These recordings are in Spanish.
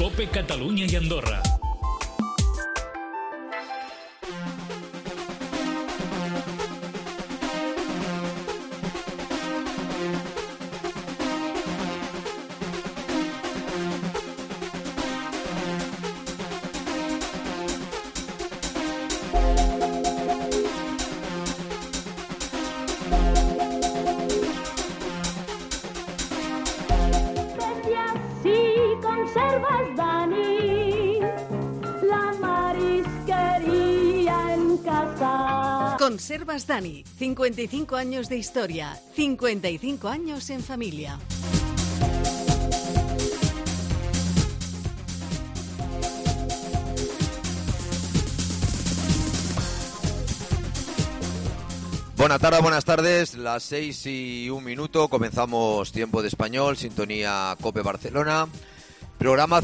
COPE Catalunya y Andorra. Conservas Dani, la marisquería en casa. Conservas Dani, 55 años de historia, 55 años en familia. Buenas tardes, las 6:01, comenzamos Tiempo de Español, sintonía COPE Barcelona. Programa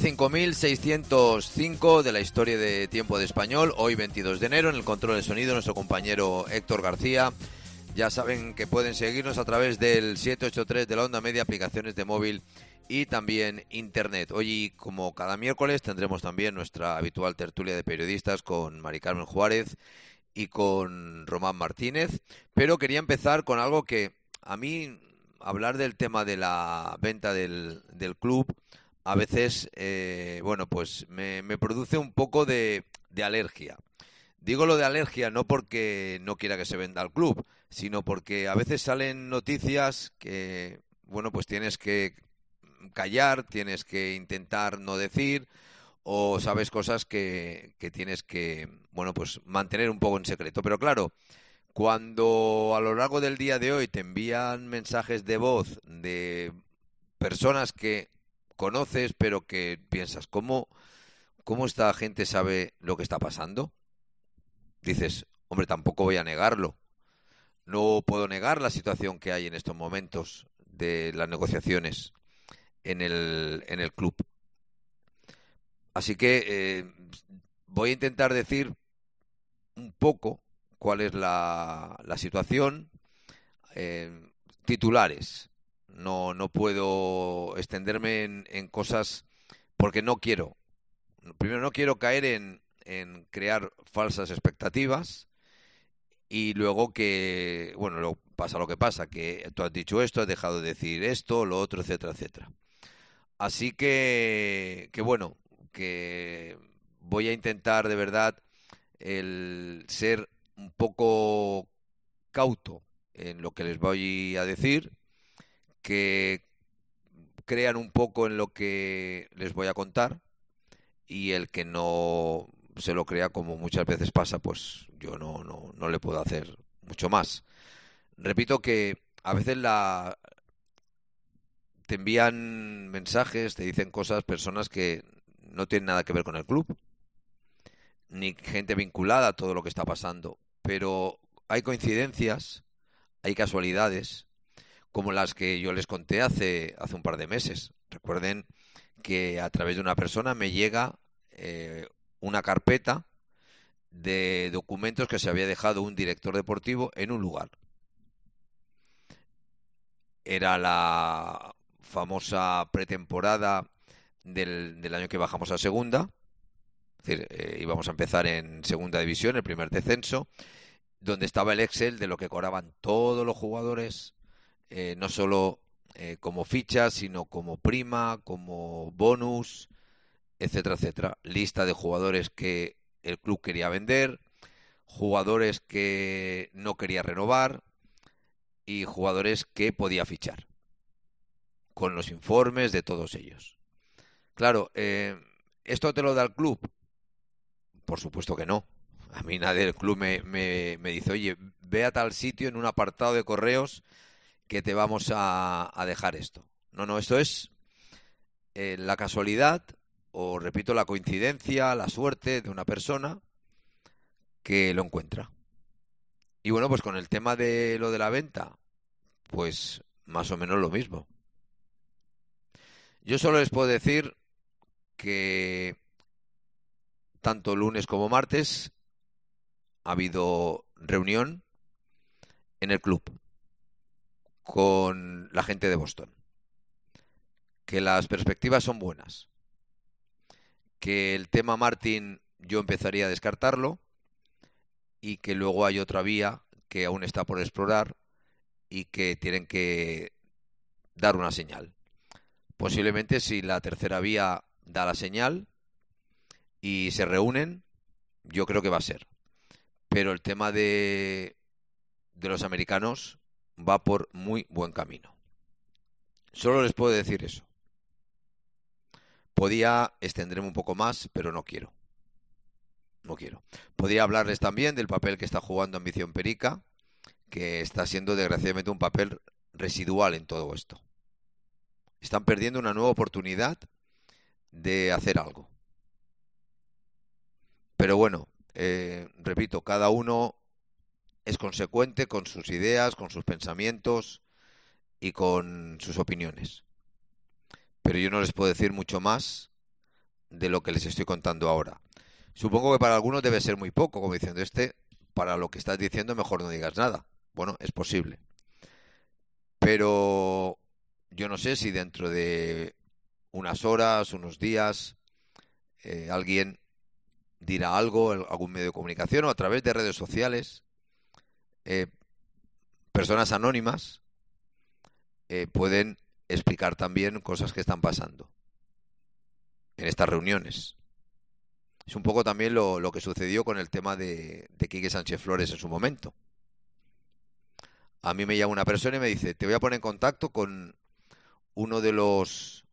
5605 de la historia de Tiempo de Español, hoy 22 de enero, en el control de sonido nuestro compañero Héctor García. Ya saben que pueden seguirnos a través del 783 de la onda media, aplicaciones de móvil y también internet. Hoy, como cada miércoles, tendremos también nuestra habitual tertulia de periodistas con Mari Carmen Juárez y con Román Martínez, pero quería empezar con algo que a mí, hablar del tema de la venta del club, a veces, pues me produce un poco de alergia. Digo lo de alergia no porque no quiera que se venda el club, sino porque a veces salen noticias que, pues tienes que callar, tienes que intentar no decir, o sabes cosas que tienes que, pues mantener un poco en secreto. Pero claro, cuando a lo largo del día de hoy te envían mensajes de voz de personas que conoces, pero que piensas, ¿cómo esta gente sabe lo que está pasando? Dices, hombre, tampoco voy a negarlo. No puedo negar la situación que hay en estos momentos de las negociaciones en el club. Así que voy a intentar decir un poco cuál es la situación, titulares. No puedo extenderme en cosas porque no quiero. Primero, no quiero caer en crear falsas expectativas y luego que, luego pasa lo que pasa, que tú has dicho esto, has dejado de decir esto, lo otro, etcétera, etcétera. Así que voy a intentar de verdad el ser un poco cauto en lo que les voy a decir, que crean un poco en lo que les voy a contar, y el que no se lo crea, como muchas veces pasa, pues yo no le puedo hacer mucho más. Repito que a veces te envían mensajes, te dicen cosas, personas que no tienen nada que ver con el club, ni gente vinculada a todo lo que está pasando, pero hay coincidencias, hay casualidades, como las que yo les conté hace un par de meses. Recuerden que a través de una persona me llega una carpeta de documentos que se había dejado un director deportivo en un lugar. Era la famosa pretemporada del año que bajamos a segunda. Es decir, íbamos a empezar en segunda división, el primer descenso, donde estaba el Excel de lo que cobraban todos los jugadores, no solo como fichas, sino como prima, como bonus, etcétera, etcétera. Lista de jugadores que el club quería vender, jugadores que no quería renovar y jugadores que podía fichar, con los informes de todos ellos. Claro, ¿esto te lo da el club? Por supuesto que no. A mí nadie del club me dice, oye, ve a tal sitio en un apartado de correos que te vamos a dejar esto. No, esto es la casualidad, o repito, la coincidencia, la suerte de una persona que lo encuentra. Y pues con el tema de lo de la venta, pues más o menos lo mismo. Yo solo les puedo decir que tanto lunes como martes ha habido reunión en el club con la gente de Boston, que las perspectivas son buenas, que el tema Martin yo empezaría a descartarlo y que luego hay otra vía que aún está por explorar y que tienen que dar una señal. Posiblemente si la tercera vía da la señal y se reúnen, yo creo que va a ser. Pero el tema de los americanos va por muy buen camino. Solo les puedo decir eso. Podía extenderme un poco más, pero no quiero. No quiero. Podría hablarles también del papel que está jugando Ambición Perica, que está siendo desgraciadamente un papel residual en todo esto. Están perdiendo una nueva oportunidad de hacer algo. Pero bueno, repito, cada uno es consecuente con sus ideas, con sus pensamientos y con sus opiniones. Pero yo no les puedo decir mucho más de lo que les estoy contando ahora. Supongo que para algunos debe ser muy poco, como diciendo, para lo que estás diciendo mejor no digas nada. Bueno, es posible. Pero yo no sé si dentro de unas horas, unos días, alguien dirá algo, algún medio de comunicación o a través de redes sociales, personas anónimas pueden explicar también cosas que están pasando en estas reuniones. Es un poco también lo que sucedió con el tema de Quique Sánchez Flores en su momento. A mí me llama una persona y me dice, te voy a poner en contacto con uno de los,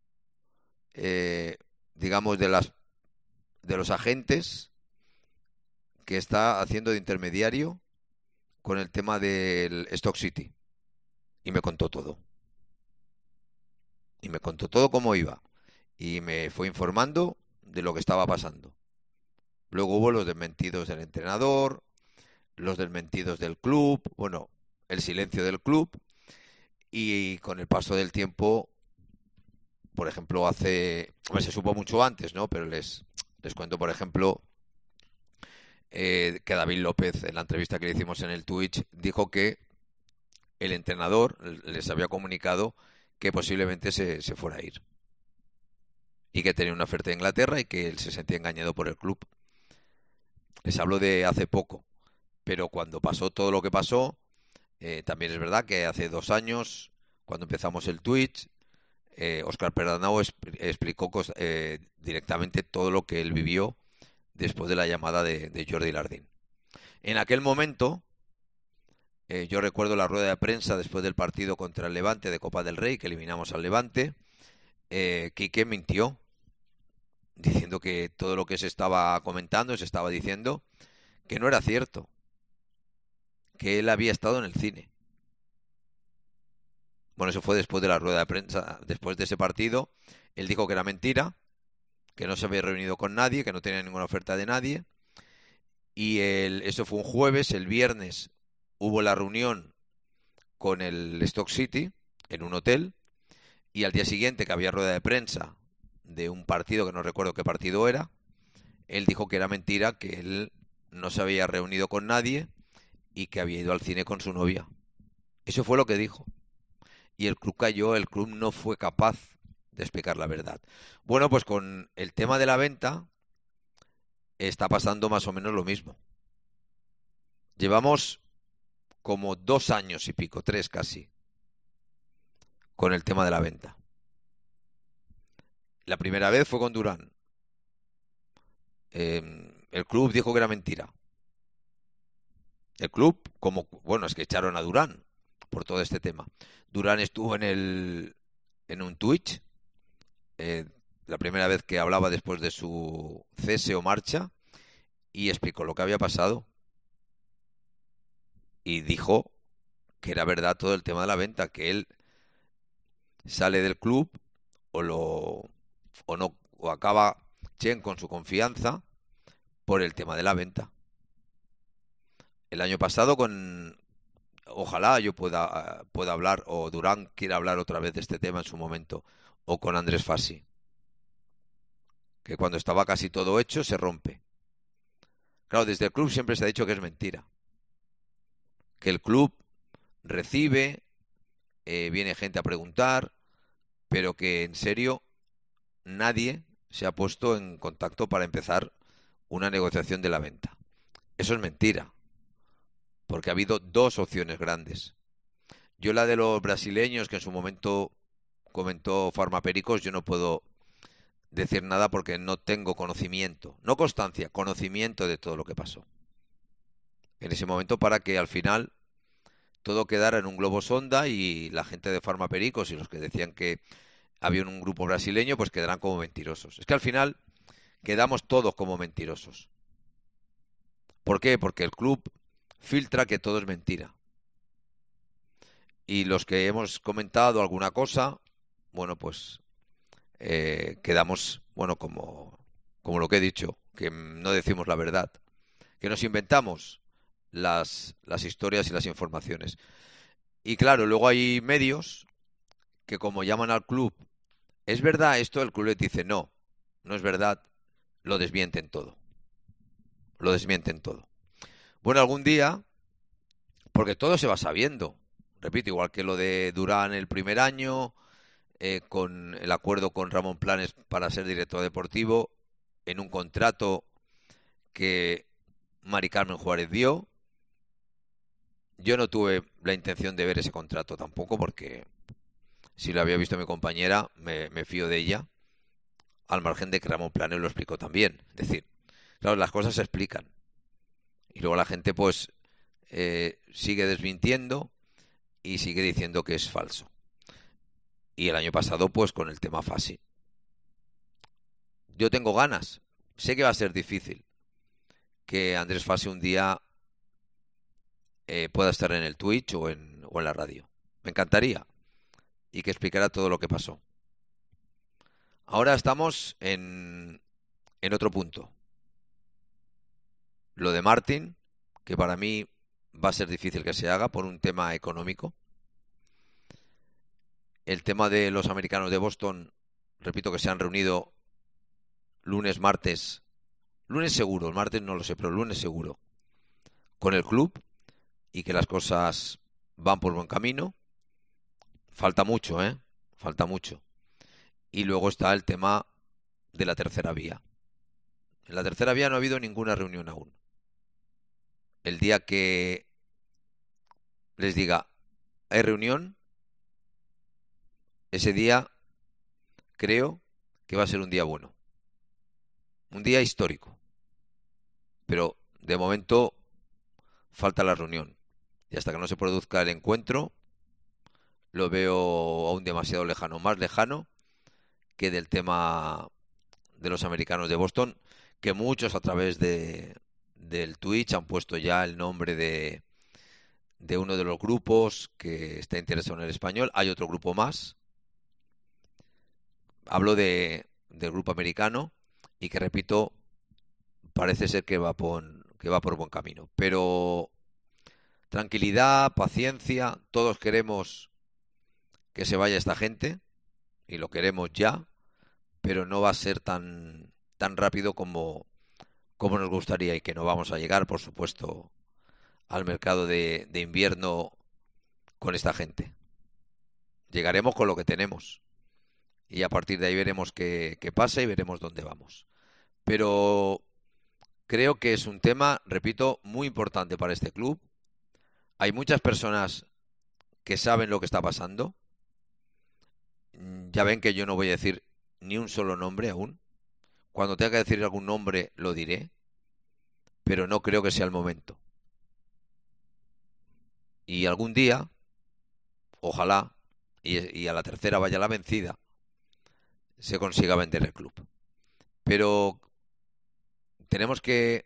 digamos, de los agentes que está haciendo de intermediario con el tema del Stock City. Y me contó todo. Y me contó todo cómo iba. Y me fue informando de lo que estaba pasando. Luego hubo los desmentidos del entrenador, los desmentidos del club, bueno, el silencio del club. Y con el paso del tiempo, por ejemplo, se supo mucho antes, ¿no? Pero les cuento, por ejemplo, que David López, en la entrevista que le hicimos en el Twitch, dijo que el entrenador les había comunicado que posiblemente se fuera a ir. Y que tenía una oferta de Inglaterra y que él se sentía engañado por el club. Les hablo de hace poco. Pero cuando pasó todo lo que pasó, también es verdad que hace 2 años, cuando empezamos el Twitch, Óscar Perdanao explicó directamente todo lo que él vivió después de la llamada de Jordi Lardín. En aquel momento, yo recuerdo la rueda de prensa después del partido contra el Levante de Copa del Rey, que eliminamos al Levante. Quique mintió, diciendo que todo lo que se estaba comentando, se estaba diciendo, que no era cierto, que él había estado en el cine. Bueno, eso fue después de la rueda de prensa, después de ese partido. Él dijo que era mentira, que no se había reunido con nadie, que no tenía ninguna oferta de nadie. Y eso fue un jueves. El viernes hubo la reunión con el Stock City en un hotel. Y al día siguiente, que había rueda de prensa de un partido, que no recuerdo qué partido era, él dijo que era mentira, que él no se había reunido con nadie y que había ido al cine con su novia. Eso fue lo que dijo. Y el club cayó, el club no fue capaz de explicar la verdad. Bueno, pues con el tema de la venta está pasando más o menos lo mismo. Llevamos como 2 años y pico, 3 casi, con el tema de la venta. La primera vez fue con Durán. El club dijo que era mentira. El club, es que echaron a Durán por todo este tema. Durán estuvo en un Twitch, la primera vez que hablaba después de su cese o marcha, y explicó lo que había pasado. Y dijo que era verdad todo el tema de la venta, que él sale del club o acaba Chen con su confianza por el tema de la venta. El año pasado ojalá yo pueda hablar, o Durán quiera hablar otra vez de este tema en su momento, o con Andrés Fassi, que cuando estaba casi todo hecho se rompe. Claro, desde el club siempre se ha dicho que es mentira, que el club recibe, viene gente a preguntar, pero que en serio nadie se ha puesto en contacto para empezar una negociación de la venta. Eso es mentira, porque ha habido dos opciones grandes. Yo la de los brasileños, que en su momento comentó Farmapericos, yo no puedo decir nada porque no tengo conocimiento, no constancia, conocimiento de todo lo que pasó en ese momento, para que al final todo quedara en un globo sonda y la gente de Farmapericos y los que decían que había un grupo brasileño pues quedarán como mentirosos. Es que al final quedamos todos como mentirosos. ¿Por qué? Porque el club filtra que todo es mentira. Y los que hemos comentado alguna cosa, bueno, pues quedamos, bueno, como lo que he dicho, que no decimos la verdad, que nos inventamos las historias y las informaciones. Y claro, luego hay medios que como llaman al club, ¿es verdad esto? El club les dice, no, no es verdad, lo desmienten todo. Lo desmienten todo. Bueno, algún día, porque todo se va sabiendo, repito, igual que lo de Durán el primer año, con el acuerdo con Ramón Planes para ser director deportivo, en un contrato que Mari Carmen Juárez dio. Yo no tuve la intención de ver ese contrato tampoco, porque si lo había visto mi compañera, me fío de ella, al margen de que Ramón Planes lo explicó también. Es decir, claro, las cosas se explican. Y luego la gente pues sigue desmintiendo y sigue diciendo que es falso. Y el año pasado pues con el tema Fassi. Yo tengo ganas. Sé que va a ser difícil que Andrés Fassi un día pueda estar en el Twitch o en la radio. Me encantaría. Y que explicara todo lo que pasó. Ahora estamos en otro punto. Lo de Martin, que para mí va a ser difícil que se haga por un tema económico. El tema de los americanos de Boston, repito que se han reunido lunes, martes, lunes seguro, el martes no lo sé, pero lunes seguro, con el club, y que las cosas van por buen camino. Falta mucho, falta mucho. Y luego está el tema de la tercera vía. En la tercera vía no ha habido ninguna reunión aún. El día que les diga, hay reunión, ese día creo que va a ser un día bueno. Un día histórico. Pero de momento falta la reunión. Y hasta que no se produzca el encuentro, lo veo aún demasiado lejano. Más lejano que del tema de los americanos de Boston, que muchos a través del Twitch han puesto ya el nombre de uno de los grupos que está interesado en el español. Hay otro grupo más. Hablo del grupo americano y que, repito, parece ser que va por buen camino. Pero tranquilidad, paciencia, todos queremos que se vaya esta gente y lo queremos ya, pero no va a ser tan rápido como nos gustaría, y que no vamos a llegar, por supuesto, al mercado de invierno con esta gente. Llegaremos con lo que tenemos y a partir de ahí veremos qué pasa y veremos dónde vamos. Pero creo que es un tema, repito, muy importante para este club. Hay muchas personas que saben lo que está pasando. Ya ven que yo no voy a decir ni un solo nombre aún. Cuando tenga que decir algún nombre lo diré, pero no creo que sea el momento. Y algún día, ojalá, y a la tercera vaya la vencida, se consiga vender el club. Pero tenemos que,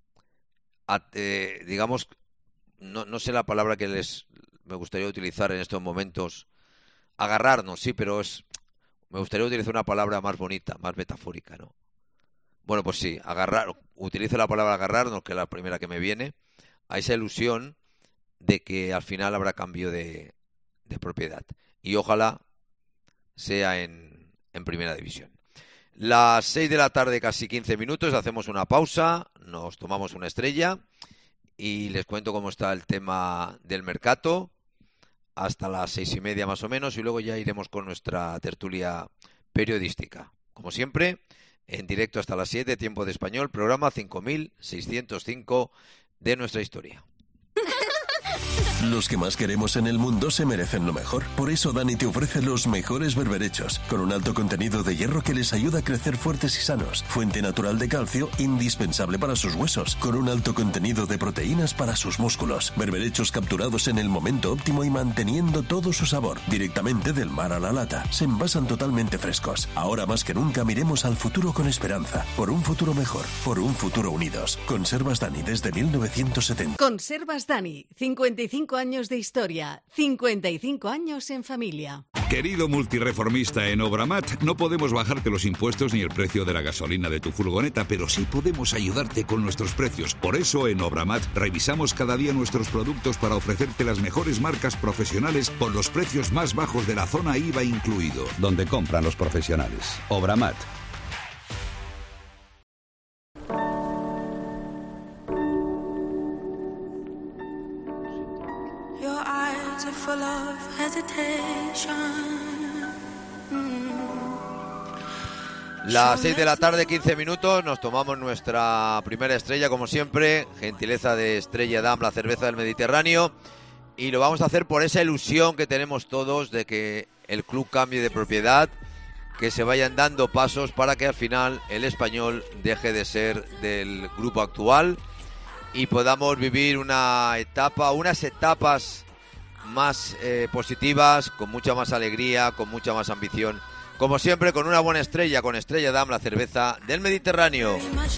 digamos, no sé la palabra que me gustaría utilizar en estos momentos, agarrarnos, sí, pero me gustaría utilizar una palabra más bonita, más metafórica, ¿no? Bueno, pues sí, utilizo la palabra agarrarnos, que es la primera que me viene, a esa ilusión de que al final habrá cambio de propiedad. Y ojalá sea en primera división. Las 6 de la tarde, casi 15 minutos, hacemos una pausa, nos tomamos una estrella y les cuento cómo está el tema del mercado hasta las 6:30 más o menos, y luego ya iremos con nuestra tertulia periodística. Como siempre, en directo hasta las 7, tiempo de español, programa 5605 de nuestra historia. Los que más queremos en el mundo se merecen lo mejor. Por eso Dani te ofrece los mejores berberechos, con un alto contenido de hierro que les ayuda a crecer fuertes y sanos. Fuente natural de calcio, indispensable para sus huesos, con un alto contenido de proteínas para sus músculos. Berberechos capturados en el momento óptimo y manteniendo todo su sabor. Directamente del mar a la lata. Se envasan totalmente frescos. Ahora más que nunca miremos al futuro con esperanza. Por un futuro mejor. Por un futuro unidos. Conservas Dani desde 1970. Conservas Dani, 55 años de historia, 55 años en familia. Querido multireformista en Obramat, no podemos bajarte los impuestos ni el precio de la gasolina de tu furgoneta, pero sí podemos ayudarte con nuestros precios. Por eso en Obramat revisamos cada día nuestros productos para ofrecerte las mejores marcas profesionales por los precios más bajos de la zona IVA incluido. Donde compran los profesionales. Obramat. Full of hesitation. Las 6 de la tarde, 15 minutos, nos tomamos nuestra primera estrella, como siempre, gentileza de Estrella Damm, la cerveza del Mediterráneo, y lo vamos a hacer por esa ilusión que tenemos todos de que el club cambie de propiedad, que se vayan dando pasos para que al final el Español deje de ser del grupo actual y podamos vivir unas etapas más positivas, con mucha más alegría, con mucha más ambición, como siempre con una buena estrella, con Estrella Damm, la cerveza del Mediterráneo.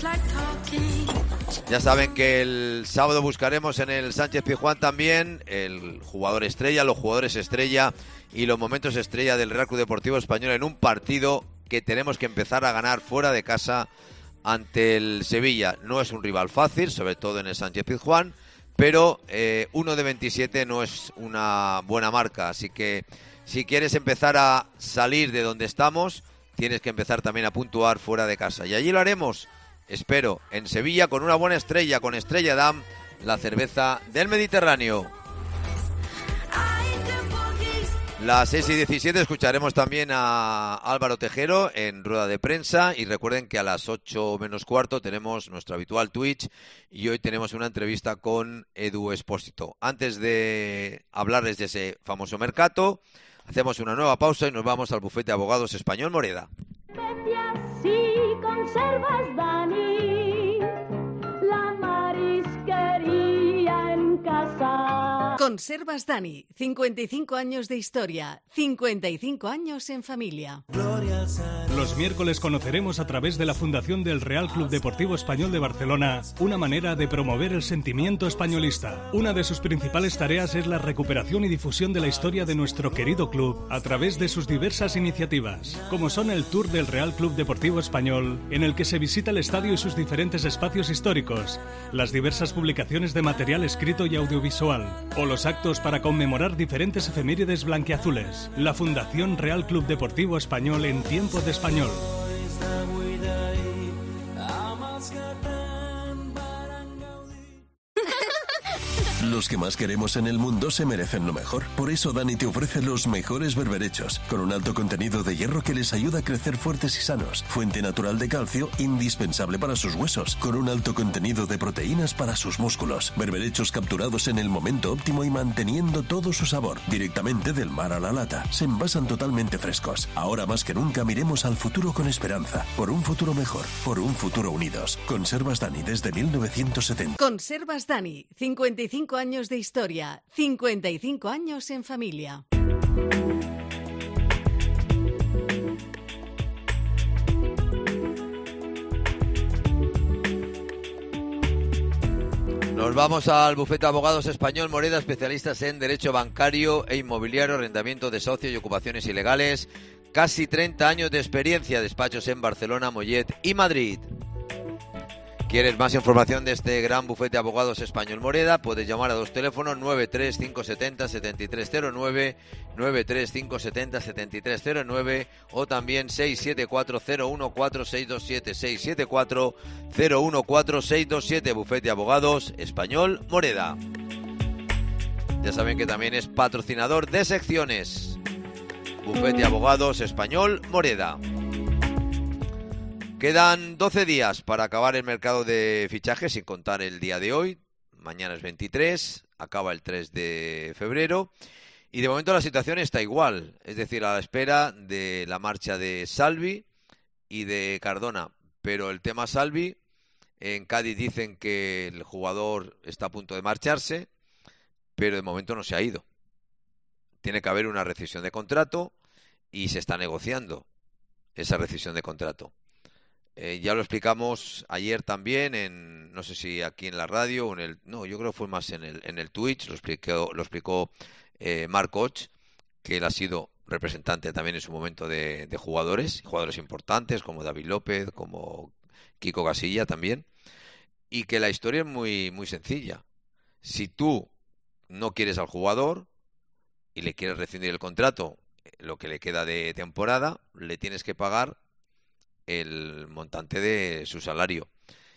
Ya saben que el sábado buscaremos en el Sánchez Pizjuán también el jugador estrella, los jugadores estrella y los momentos estrella del Real Club Deportivo Español en un partido que tenemos que empezar a ganar fuera de casa ante el Sevilla. No es un rival fácil, sobre todo en el Sánchez Pizjuán, pero 1 de 27 no es una buena marca, así que si quieres empezar a salir de donde estamos, tienes que empezar también a puntuar fuera de casa. Y allí lo haremos, espero, en Sevilla con una buena estrella, con Estrella Damm, la cerveza del Mediterráneo. Las 6 y 17 escucharemos también a Álvaro Tejero en rueda de prensa y recuerden que a las 8 menos cuarto tenemos nuestro habitual Twitch y hoy tenemos una entrevista con Edu Espósito. Antes de hablarles de ese famoso mercado, hacemos una nueva pausa y nos vamos al bufete de abogados Español Moreda. Sí, conservas Dani, la marisquería en casa. Conservas Dani, 55 años de historia, 55 años en familia. Los miércoles conoceremos a través de la Fundación del Real Club Deportivo Español de Barcelona una manera de promover el sentimiento españolista. Una de sus principales tareas es la recuperación y difusión de la historia de nuestro querido club a través de sus diversas iniciativas, como son el Tour del Real Club Deportivo Español, en el que se visita el estadio y sus diferentes espacios históricos, las diversas publicaciones de material escrito y audiovisual, o los actos para conmemorar diferentes efemérides blanquiazules. La Fundación Real Club Deportivo Español en tiempo de español. Los que más queremos en el mundo se merecen lo mejor. Por eso Dani te ofrece los mejores berberechos, con un alto contenido de hierro que les ayuda a crecer fuertes y sanos. Fuente natural de calcio, indispensable para sus huesos, con un alto contenido de proteínas para sus músculos. Berberechos capturados en el momento óptimo y manteniendo todo su sabor. Directamente del mar a la lata. Se envasan totalmente frescos. Ahora más que nunca miremos al futuro con esperanza. Por un futuro mejor. Por un futuro unidos. Conservas Dani desde 1970. Conservas Dani, 55 años de historia, 55 años en familia. Nos vamos al bufete de abogados Español Moreda, especialistas en derecho bancario e inmobiliario, arrendamiento de socios y ocupaciones ilegales. Casi 30 años de experiencia, despachos en Barcelona, Mollet y Madrid. ¿Quieres más información de este gran bufete de abogados Español Moreda? Puedes llamar a dos teléfonos 93570-7309, 93570-7309 o también 674-014-627, 674-014-627, bufete de abogados Español Moreda. Ya saben que también es patrocinador de secciones. Bufete de abogados Español Moreda. Quedan 12 días para acabar el mercado de fichajes, sin contar el día de hoy. Mañana es 23, acaba el 3 de febrero. Y de momento la situación está igual, es decir, a la espera de la marcha de Salvi y de Cardona. Pero el tema Salvi, en Cádiz dicen que el jugador está a punto de marcharse, pero de momento no se ha ido. Tiene que haber una rescisión de contrato y se está negociando esa rescisión de contrato. Ya lo explicamos ayer también, no sé si aquí en la radio o en el... No, yo creo que fue más en el Twitch, lo explicó Marc Och, que él ha sido representante también en su momento de jugadores importantes como David López, como Kiko Casilla también, y que la historia es muy, muy sencilla. Si tú no quieres al jugador y le quieres rescindir el contrato, lo que le queda de temporada, le tienes que pagar el montante de su salario.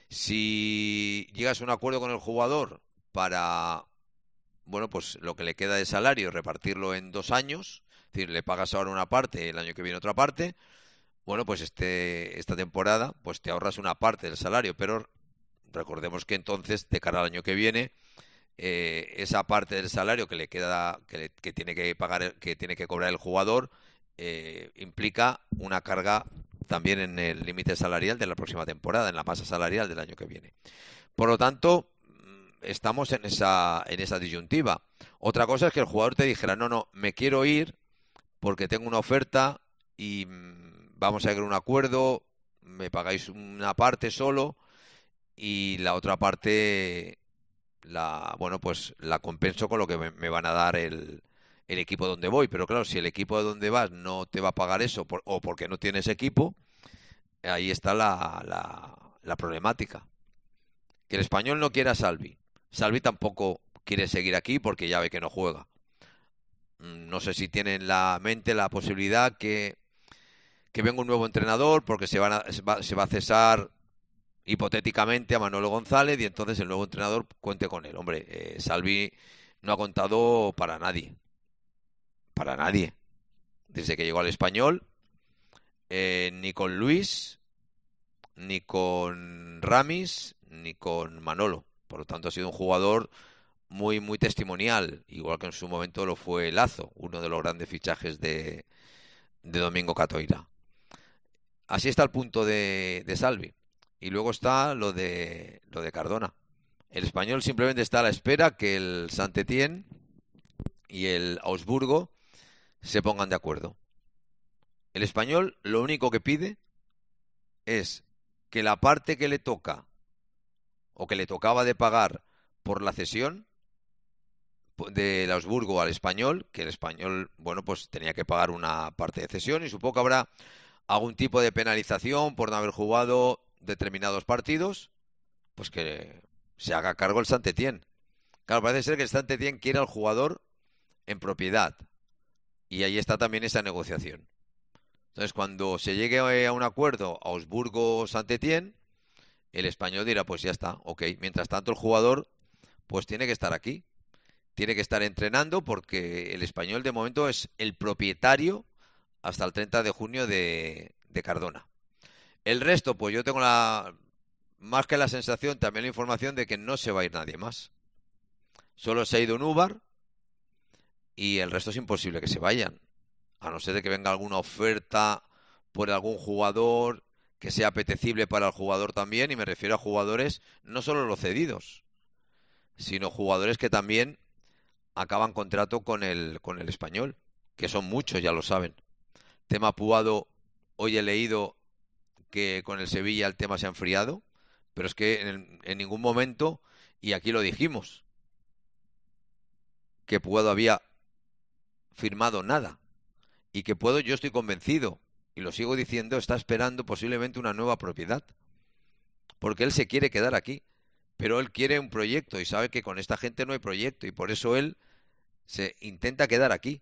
Si llegas a un acuerdo con el jugador para, bueno, pues lo que le queda de salario, repartirlo en 2 años, es decir, le pagas ahora una parte, el año que viene otra parte, bueno, pues esta temporada, pues te ahorras una parte del salario, pero recordemos que entonces, de cara al año que viene, esa parte del salario que le queda, que tiene que pagar, que tiene que cobrar el jugador, implica una carga también en el límite salarial de la próxima temporada, en la masa salarial del año que viene. Por lo tanto, estamos en esa disyuntiva. Otra cosa es que el jugador te dijera, no, me quiero ir porque tengo una oferta y vamos a llegar a un acuerdo, me pagáis una parte solo y la otra parte la compenso con lo que me van a dar el equipo donde voy. Pero claro, si el equipo de donde vas no te va a pagar eso o porque no tienes equipo, ahí está la problemática. Que el Español no quiera a Salvi. Salvi tampoco quiere seguir aquí porque ya ve que no juega. No sé si tiene en la mente la posibilidad que venga un nuevo entrenador porque se va a cesar hipotéticamente a Manolo González y entonces el nuevo entrenador cuente con él. Hombre, Salvi no ha contado para nadie. Para nadie. Desde que llegó al Español, ni con Luis, ni con Ramis, ni con Manolo. Por lo tanto, ha sido un jugador muy, muy testimonial, igual que en su momento lo fue Lazo, uno de los grandes fichajes de Domingo Catoira. Así está el punto de Salvi. Y luego está lo de Cardona. El Español simplemente está a la espera que el Saint-Étienne y el Augsburgo se pongan de acuerdo. El Español lo único que pide es que la parte que le toca o que le tocaba de pagar por la cesión del Augsburgo al Español, que el Español, bueno, pues tenía que pagar una parte de cesión y supongo que habrá algún tipo de penalización por no haber jugado determinados partidos, pues que se haga cargo el Saint-Étienne. Claro, parece ser que el Saint-Étienne quiere al jugador en propiedad y ahí está también esa negociación. Entonces, cuando se llegue a un acuerdo Augsburgo-Saint-Étienne, el Español dirá, pues ya está, ok. Mientras tanto, el jugador pues tiene que estar aquí, tiene que estar entrenando porque el Español de momento es el propietario hasta el 30 de junio de Cardona. El resto, pues yo tengo más que la sensación, también la información de que no se va a ir nadie más. Solo se ha ido Núbar y el resto es imposible que se vayan. A no ser de que venga alguna oferta por algún jugador que sea apetecible para el jugador también, y me refiero a jugadores, no solo los cedidos, sino jugadores que también acaban contrato con el Español, que son muchos, ya lo saben. Tema Puado, hoy he leído que con el Sevilla el tema se ha enfriado, pero es que en ningún momento, y aquí lo dijimos, que Puado había firmado nada, y que Puado, yo estoy convencido, y lo sigo diciendo, está esperando posiblemente una nueva propiedad, porque él se quiere quedar aquí, pero él quiere un proyecto y sabe que con esta gente no hay proyecto, y por eso él se intenta quedar aquí,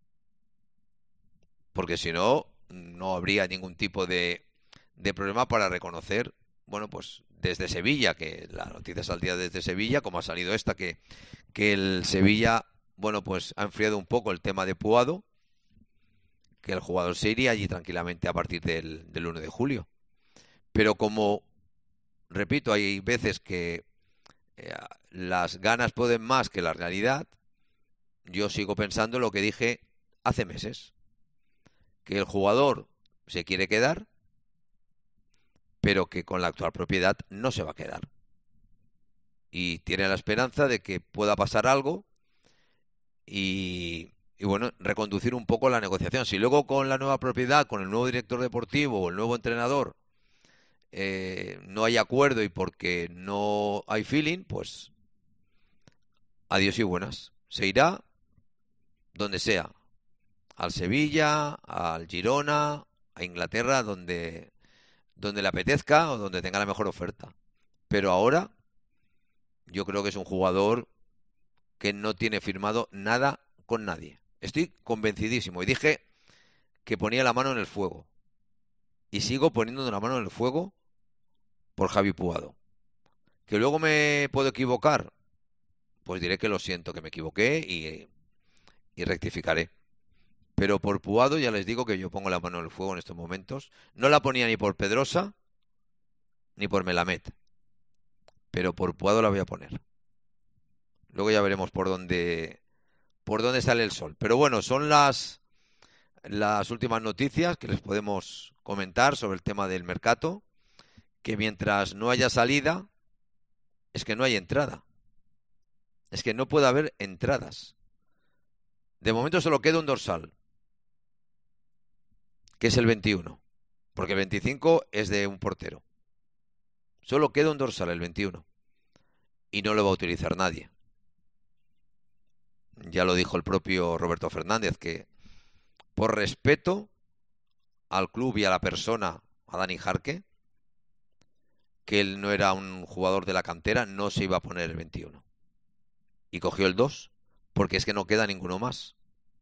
porque si no, no habría ningún tipo de problema para reconocer, bueno, pues desde Sevilla, que la noticia saldría desde Sevilla, como ha salido esta, que el Sevilla, bueno, pues ha enfriado un poco el tema de Puado, que el jugador se iría allí tranquilamente a partir del 1 de julio. Pero como, repito, hay veces que las ganas pueden más que la realidad, yo sigo pensando lo que dije hace meses, que el jugador se quiere quedar, pero que con la actual propiedad no se va a quedar. Y tiene la esperanza de que pueda pasar algo y bueno, reconducir un poco la negociación. Si luego con la nueva propiedad, con el nuevo director deportivo o el nuevo entrenador no hay acuerdo y porque no hay feeling, pues adiós y buenas. Se irá donde sea, al Sevilla, al Girona, a Inglaterra, donde le apetezca o donde tenga la mejor oferta. Pero ahora yo creo que es un jugador que no tiene firmado nada con nadie. Estoy convencidísimo y dije que ponía la mano en el fuego. Y sigo poniendo la mano en el fuego por Javi Puado. ¿Que luego me puedo equivocar? Pues diré que lo siento, que me equivoqué y rectificaré. Pero por Puado ya les digo que yo pongo la mano en el fuego en estos momentos. No la ponía ni por Pedrosa ni por Melamed. Pero por Puado la voy a poner. Luego ya veremos por dónde sale el sol. Pero bueno, son las últimas noticias que les podemos comentar sobre el tema del mercado. Que mientras no haya salida, es que no hay entrada. Es que no puede haber entradas. De momento solo queda un dorsal, que es el 21, porque el 25 es de un portero. Solo queda un dorsal, el 21, y no lo va a utilizar nadie. Ya lo dijo el propio Roberto Fernández, que por respeto al club y a la persona, a Dani Jarque, que él no era un jugador de la cantera, no se iba a poner el 21. Y cogió el 2, porque es que no queda ninguno más.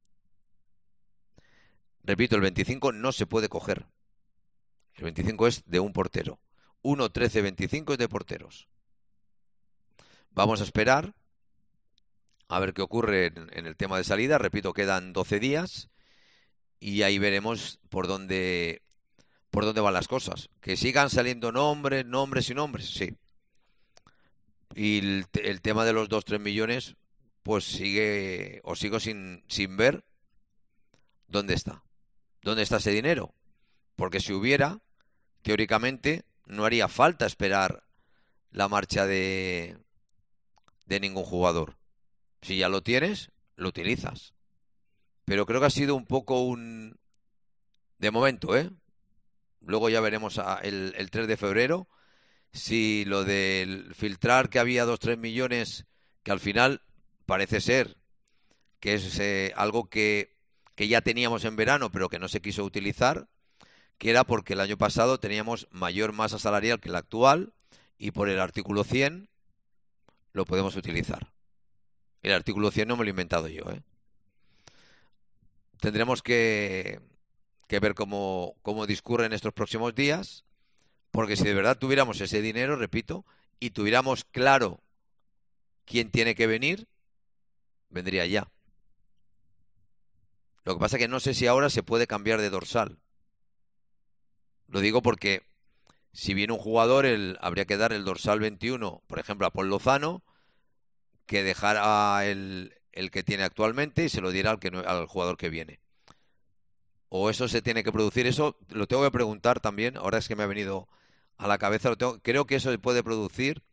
Repito, el 25 no se puede coger. El 25 es de un portero. 1, 13, 25 es de porteros. Vamos a esperar a ver qué ocurre en el tema de salida. Repito, quedan 12 días y ahí veremos por dónde van las cosas. Que sigan saliendo nombres y nombres, sí. Y el tema de los 2-3 millones, pues sigo sin ver dónde está. ¿Dónde está ese dinero? Porque si hubiera, teóricamente, no haría falta esperar la marcha de ningún jugador. Si ya lo tienes, lo utilizas. Pero creo que ha sido un poco de momento, ¿eh? Luego ya veremos el 3 de febrero si lo del filtrar que había 2-3 millones, que al final parece ser que es algo que ya teníamos en verano, pero que no se quiso utilizar, que era porque el año pasado teníamos mayor masa salarial que la actual y por el artículo 100 lo podemos utilizar. El artículo 100 no me lo he inventado yo, ¿eh? Tendremos que ver cómo discurre en estos próximos días, porque si de verdad tuviéramos ese dinero, repito, y tuviéramos claro quién tiene que venir, vendría ya. Lo que pasa es que no sé si ahora se puede cambiar de dorsal. Lo digo porque si viene un jugador, habría que dar el dorsal 21, por ejemplo, a Paul Lozano, que dejara el que tiene actualmente y se lo diera al jugador que viene. O eso se tiene que producir, eso lo tengo que preguntar también, ahora es que me ha venido a la cabeza, creo que eso se puede producir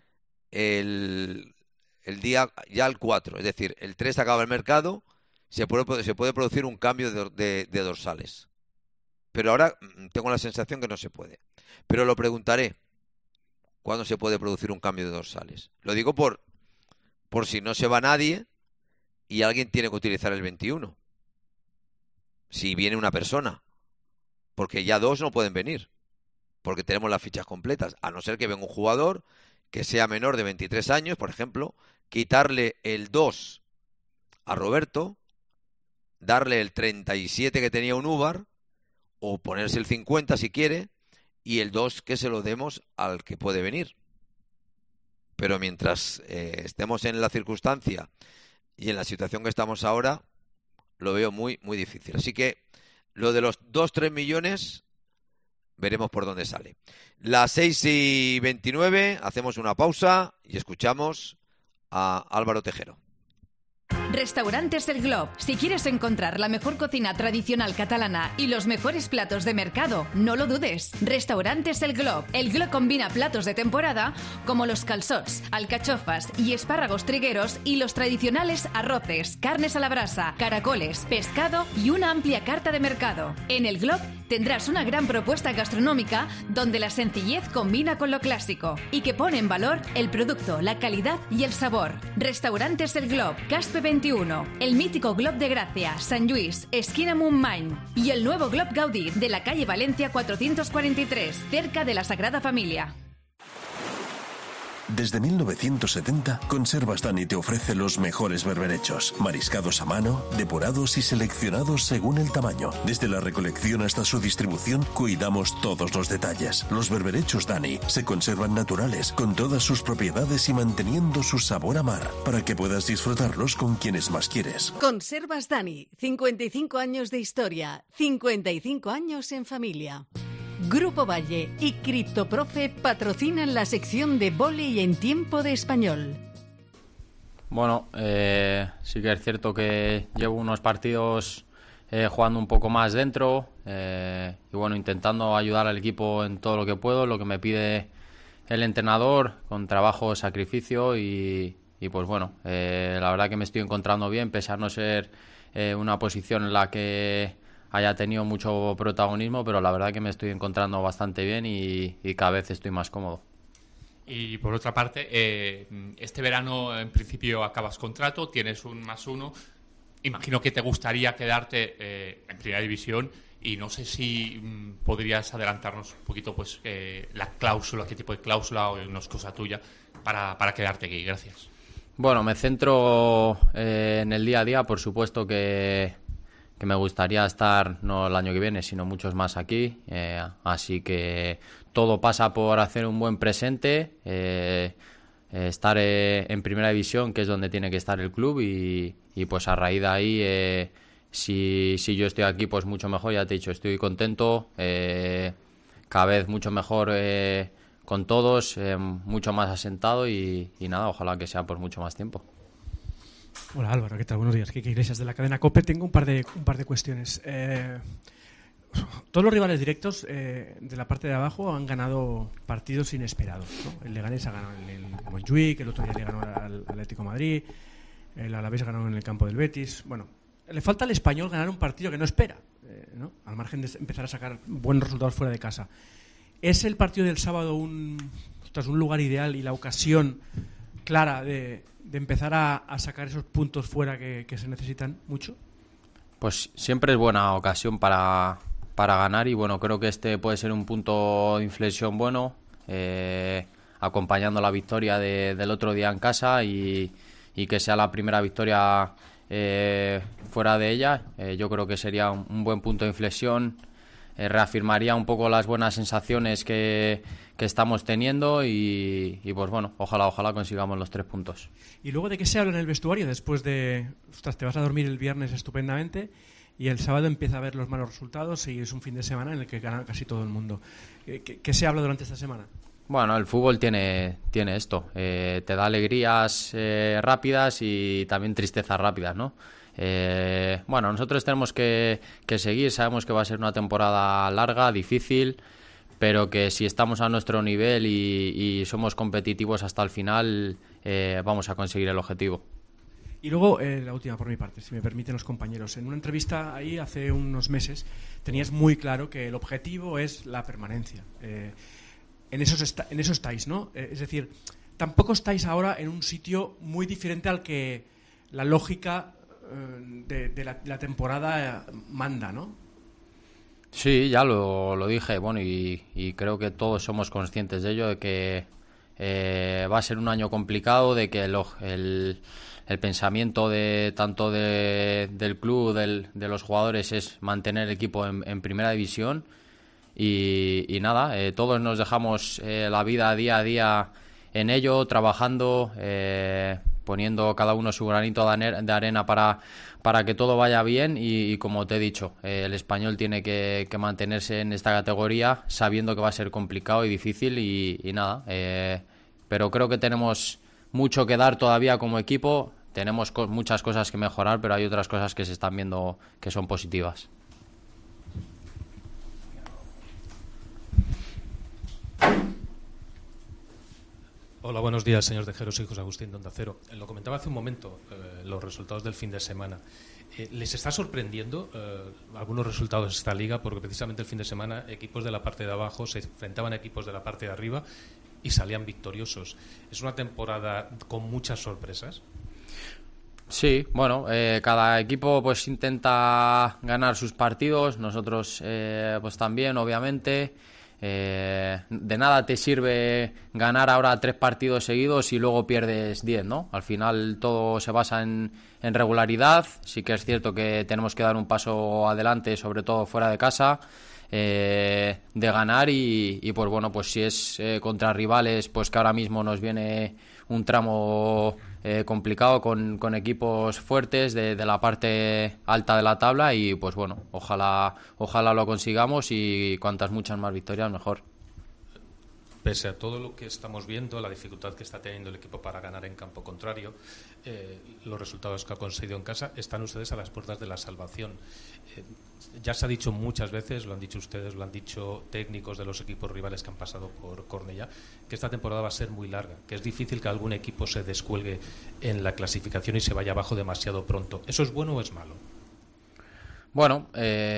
el día ya el 4, es decir, el 3 acaba el mercado, se puede producir un cambio de dorsales. Pero ahora tengo la sensación que no se puede. Pero lo preguntaré, ¿cuándo se puede producir un cambio de dorsales? Lo digo por si no se va nadie y alguien tiene que utilizar el 21. Si viene una persona, porque ya 2 no pueden venir, porque tenemos las fichas completas, a no ser que venga un jugador que sea menor de 23 años, por ejemplo, quitarle el 2 a Roberto, darle el 37 que tenía Unúbar, o ponerse el 50 si quiere, y el 2 que se lo demos al que puede venir. Pero mientras estemos en la circunstancia y en la situación que estamos ahora, lo veo muy, muy difícil. Así que lo de los 2-3 millones veremos por dónde sale. Las 6:29, hacemos una pausa y escuchamos a Álvaro Tejero. Restaurantes El Glob. Si quieres encontrar la mejor cocina tradicional catalana y los mejores platos de mercado, no lo dudes. Restaurantes El Glob. El Glob combina platos de temporada como los calçots, alcachofas y espárragos trigueros y los tradicionales arroces, carnes a la brasa, caracoles, pescado y una amplia carta de mercado. En El Glob tendrás una gran propuesta gastronómica donde la sencillez combina con lo clásico y que pone en valor el producto, la calidad y el sabor. Restaurantes El Glob, Caspe 21, el mítico Glob de Gracia, Sant Lluís, esquina Montmany y el nuevo Glob Gaudí de la calle Valencia 443, cerca de la Sagrada Familia. Desde 1970, Conservas Dani te ofrece los mejores berberechos, mariscados a mano, depurados y seleccionados según el tamaño. Desde la recolección hasta su distribución, cuidamos todos los detalles. Los berberechos Dani se conservan naturales, con todas sus propiedades y manteniendo su sabor a mar, para que puedas disfrutarlos con quienes más quieres. Conservas Dani, 55 años de historia, 55 años en familia. Grupo Valle y Criptoprofe patrocinan la sección de vóley en tiempo de español. Bueno, sí que es cierto que llevo unos partidos jugando un poco más dentro y bueno, intentando ayudar al equipo en todo lo que puedo, lo que me pide el entrenador, con trabajo, sacrificio y pues bueno, la verdad que me estoy encontrando bien, pese a no ser una posición en la que haya tenido mucho protagonismo, pero la verdad que me estoy encontrando bastante bien y cada vez estoy más cómodo. Y por otra parte, este verano en principio acabas contrato, tienes un +1, imagino que te gustaría quedarte en Primera División y no sé si podrías adelantarnos un poquito pues la cláusula, qué tipo de cláusula o una cosa tuya para quedarte aquí. Gracias. Bueno, me centro en el día a día, por supuesto que me gustaría estar no el año que viene, sino muchos más aquí, así que todo pasa por hacer un buen presente, estar en Primera División, que es donde tiene que estar el club y pues a raíz de ahí, si yo estoy aquí, pues mucho mejor, ya te he dicho, estoy contento, cada vez mucho mejor con todos, mucho más asentado y nada, ojalá que sea por mucho más tiempo. Hola Álvaro, ¿qué tal? Buenos días. Kike Iglesias de la cadena COPE. Tengo un par de cuestiones. Todos los rivales directos de la parte de abajo han ganado partidos inesperados, ¿no? El Leganés ha ganado en el Montjuïc, el otro día le ganó al Atlético de Madrid, el Alavés ganó en el campo del Betis. Bueno, le falta al Español ganar un partido que no espera, ¿no? Al margen de empezar a sacar buenos resultados fuera de casa. ¿Es el partido del sábado un lugar ideal y la ocasión clara de empezar a sacar esos puntos fuera que se necesitan mucho? Pues siempre es buena ocasión para ganar y bueno, creo que este puede ser un punto de inflexión bueno, acompañando la victoria del otro día en casa y que sea la primera victoria fuera de ella. Yo creo que sería un buen punto de inflexión, reafirmaría un poco las buenas sensaciones que estamos teniendo y pues bueno, ojalá consigamos los 3 puntos. ¿Y luego de qué se habla en el vestuario después de... te vas a dormir el viernes estupendamente y el sábado empieza a ver los malos resultados y es un fin de semana en el que gana casi todo el mundo? ¿Qué se habla durante esta semana? Bueno, el fútbol tiene esto, te da alegrías rápidas y también tristezas rápidas, ¿no? Bueno, nosotros tenemos que seguir, sabemos que va a ser una temporada larga, difícil, pero que si estamos a nuestro nivel y somos competitivos hasta el final, vamos a conseguir el objetivo. Y luego, la última por mi parte, si me permiten los compañeros. En una entrevista ahí hace unos meses tenías muy claro que el objetivo es la permanencia. En eso estáis, ¿no? Es decir, tampoco estáis ahora en un sitio muy diferente al que la lógica de la temporada manda, ¿no? Sí, ya lo dije, bueno, y creo que todos somos conscientes de ello, de que va a ser un año complicado, de que el pensamiento tanto del club, de los jugadores, es mantener el equipo en Primera División y nada, todos nos dejamos la vida día a día en ello, trabajando, poniendo cada uno su granito de arena para que todo vaya bien y como te he dicho, el Español tiene que mantenerse en esta categoría sabiendo que va a ser complicado y difícil y nada, pero creo que tenemos mucho que dar todavía como equipo, tenemos muchas cosas que mejorar, pero hay otras cosas que se están viendo que son positivas. Hola, buenos días, señor Tejero, soy José Agustín de Onda Cero. Lo comentaba hace un momento, los resultados del fin de semana. ¿Les está sorprendiendo algunos resultados de esta liga? Porque precisamente el fin de semana equipos de la parte de abajo se enfrentaban a equipos de la parte de arriba y salían victoriosos. ¿Es una temporada con muchas sorpresas? Sí, bueno, cada equipo pues intenta ganar sus partidos, nosotros pues también, obviamente. De nada te sirve ganar ahora 3 partidos seguidos y luego pierdes 10, ¿no? Al final todo se basa en regularidad. Sí que es cierto que tenemos que dar un paso adelante, sobre todo fuera de casa, de ganar y pues bueno, pues si es contra rivales pues que ahora mismo nos viene un tramo complicado con equipos fuertes de la parte alta de la tabla y pues bueno, ojalá lo consigamos y muchas más victorias mejor. Pese a todo lo que estamos viendo, la dificultad que está teniendo el equipo para ganar en campo contrario, los resultados que ha conseguido en casa, están ustedes a las puertas de la salvación. Ya se ha dicho muchas veces, lo han dicho ustedes, lo han dicho técnicos de los equipos rivales que han pasado por Cornellá, que esta temporada va a ser muy larga, que es difícil que algún equipo se descuelgue en la clasificación y se vaya abajo demasiado pronto. ¿Eso es bueno o es malo? Bueno,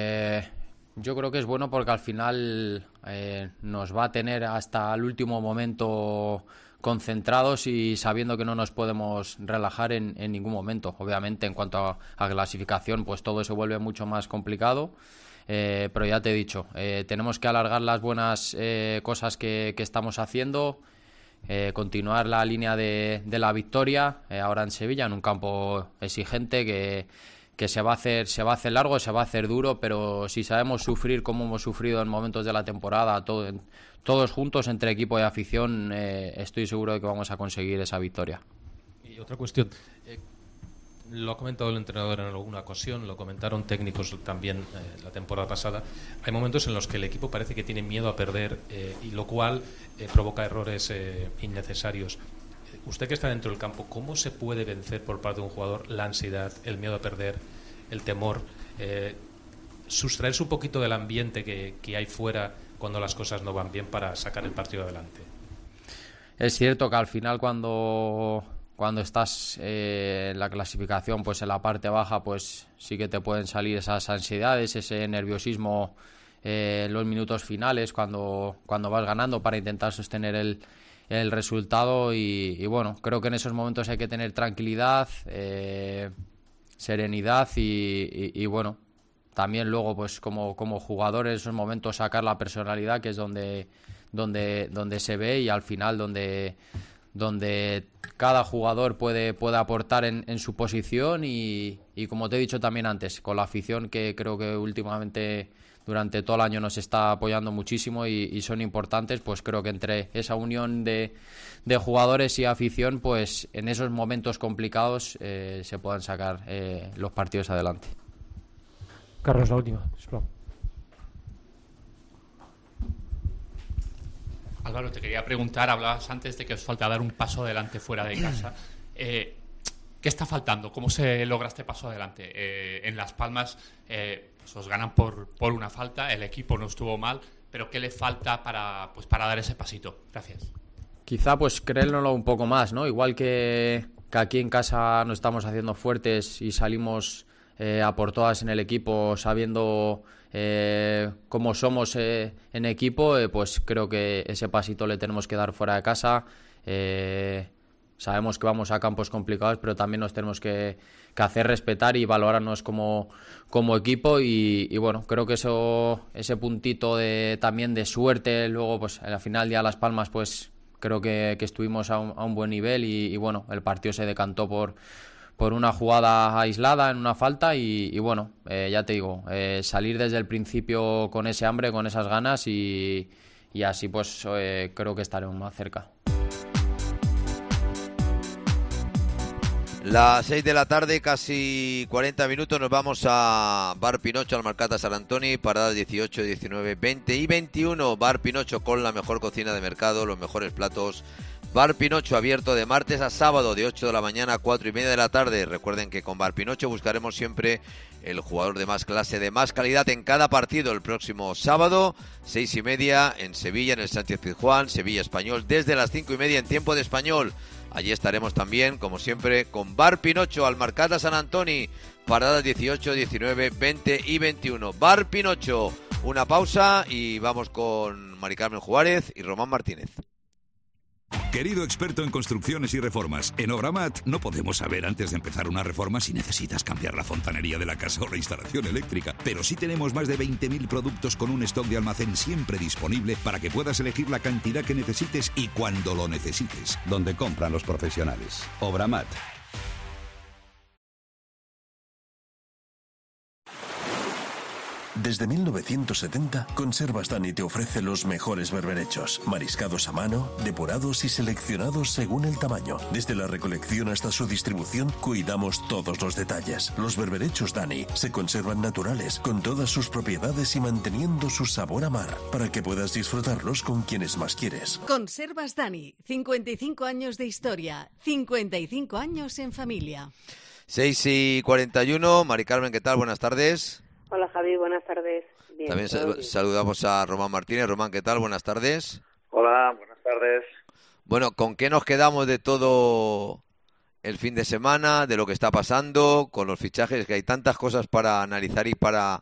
yo creo que es bueno porque al final nos va a tener hasta el último momento concentrados y sabiendo que no nos podemos relajar en ningún momento. Obviamente, en cuanto a clasificación, pues todo se vuelve mucho más complicado. Pero ya te he dicho, tenemos que alargar las buenas cosas que estamos haciendo, continuar la línea de la victoria ahora en Sevilla, en un campo exigente que se va a hacer largo, se va a hacer duro, pero si sabemos sufrir como hemos sufrido en momentos de la temporada, todos juntos entre equipo y afición, estoy seguro de que vamos a conseguir esa victoria. Y otra cuestión, lo ha comentado el entrenador en alguna ocasión, lo comentaron técnicos también la temporada pasada, hay momentos en los que el equipo parece que tiene miedo a perder y lo cual provoca errores innecesarios. Usted que está dentro del campo, ¿cómo se puede vencer por parte de un jugador la ansiedad, el miedo a perder, el temor, sustraerse un poquito del ambiente que hay fuera cuando las cosas no van bien para sacar el partido adelante? Es cierto que al final cuando estás en la clasificación, pues en la parte baja, pues sí que te pueden salir esas ansiedades, ese nerviosismo en los minutos finales cuando vas ganando para intentar sostener el resultado y bueno, creo que en esos momentos hay que tener tranquilidad, serenidad y bueno, también luego pues como jugador en esos momentos sacar la personalidad, que es donde se ve y al final donde cada jugador puede aportar en su posición y como te he dicho también antes, con la afición que creo que últimamente durante todo el año nos está apoyando muchísimo y son importantes, pues creo que entre esa unión de jugadores y afición, pues en esos momentos complicados se puedan sacar los partidos adelante. Carlos, la última, sisplau. Álvaro, te quería preguntar, hablabas antes de que os falta dar un paso adelante fuera de casa. ¿Qué está faltando? ¿Cómo se logra este paso adelante? En Las Palmas pues os ganan por una falta, el equipo no estuvo mal, pero ¿qué le falta para dar ese pasito? Gracias. Quizá pues creérnoslo un poco más, ¿no? Igual que aquí en casa nos estamos haciendo fuertes y salimos a por todas en el equipo sabiendo cómo somos en equipo, pues creo que ese pasito le tenemos que dar fuera de casa. Sabemos que vamos a campos complicados, pero también nos tenemos que hacer respetar y valorarnos como equipo y bueno, creo que ese puntito también de suerte, luego pues al final ya Las Palmas pues creo que estuvimos a un buen nivel y bueno, el partido se decantó por una jugada aislada en una falta y bueno, ya te digo, salir desde el principio con ese hambre, con esas ganas y así pues creo que estaremos más cerca. Las 6 de la tarde, casi 40 minutos, nos vamos a Bar Pinocho, al Marcata San Antoni, paradas 18, 19, 20 y 21. Bar Pinocho con la mejor cocina de mercado, los mejores platos. Bar Pinocho abierto de martes a sábado, de 8 de la mañana a 4 y media de la tarde. Recuerden que con Bar Pinocho buscaremos siempre el jugador de más clase, de más calidad en cada partido. El próximo sábado, 6 y media, en Sevilla, en el Sánchez Pizjuán, Sevilla Español, desde las 5 y media en tiempo de Español. Allí estaremos también, como siempre, con Bar Pinocho, al Marcata San Antoni, paradas 18, 19, 20 y 21. Bar Pinocho, una pausa y vamos con Mari Carmen Juárez y Román Martínez. Querido experto en construcciones y reformas, en Obramat no podemos saber antes de empezar una reforma si necesitas cambiar la fontanería de la casa o la instalación eléctrica, pero sí tenemos más de 20.000 productos con un stock de almacén siempre disponible para que puedas elegir la cantidad que necesites y cuando lo necesites. Donde compran los profesionales. Obramat. Desde 1970, Conservas Dani te ofrece los mejores berberechos, mariscados a mano, depurados y seleccionados según el tamaño. Desde la recolección hasta su distribución, cuidamos todos los detalles. Los berberechos Dani se conservan naturales, con todas sus propiedades y manteniendo su sabor a mar, para que puedas disfrutarlos con quienes más quieres. Conservas Dani, 55 años de historia, 55 años en familia. 6 y 41, Mari Carmen, ¿qué tal? Buenas tardes. Hola Javi, buenas tardes. Bien, también saludamos a Román Martínez. Román, ¿qué tal? Buenas tardes. Hola, buenas tardes. Bueno, ¿con qué nos quedamos de todo el fin de semana, de lo que está pasando con los fichajes? Que hay tantas cosas para analizar y para,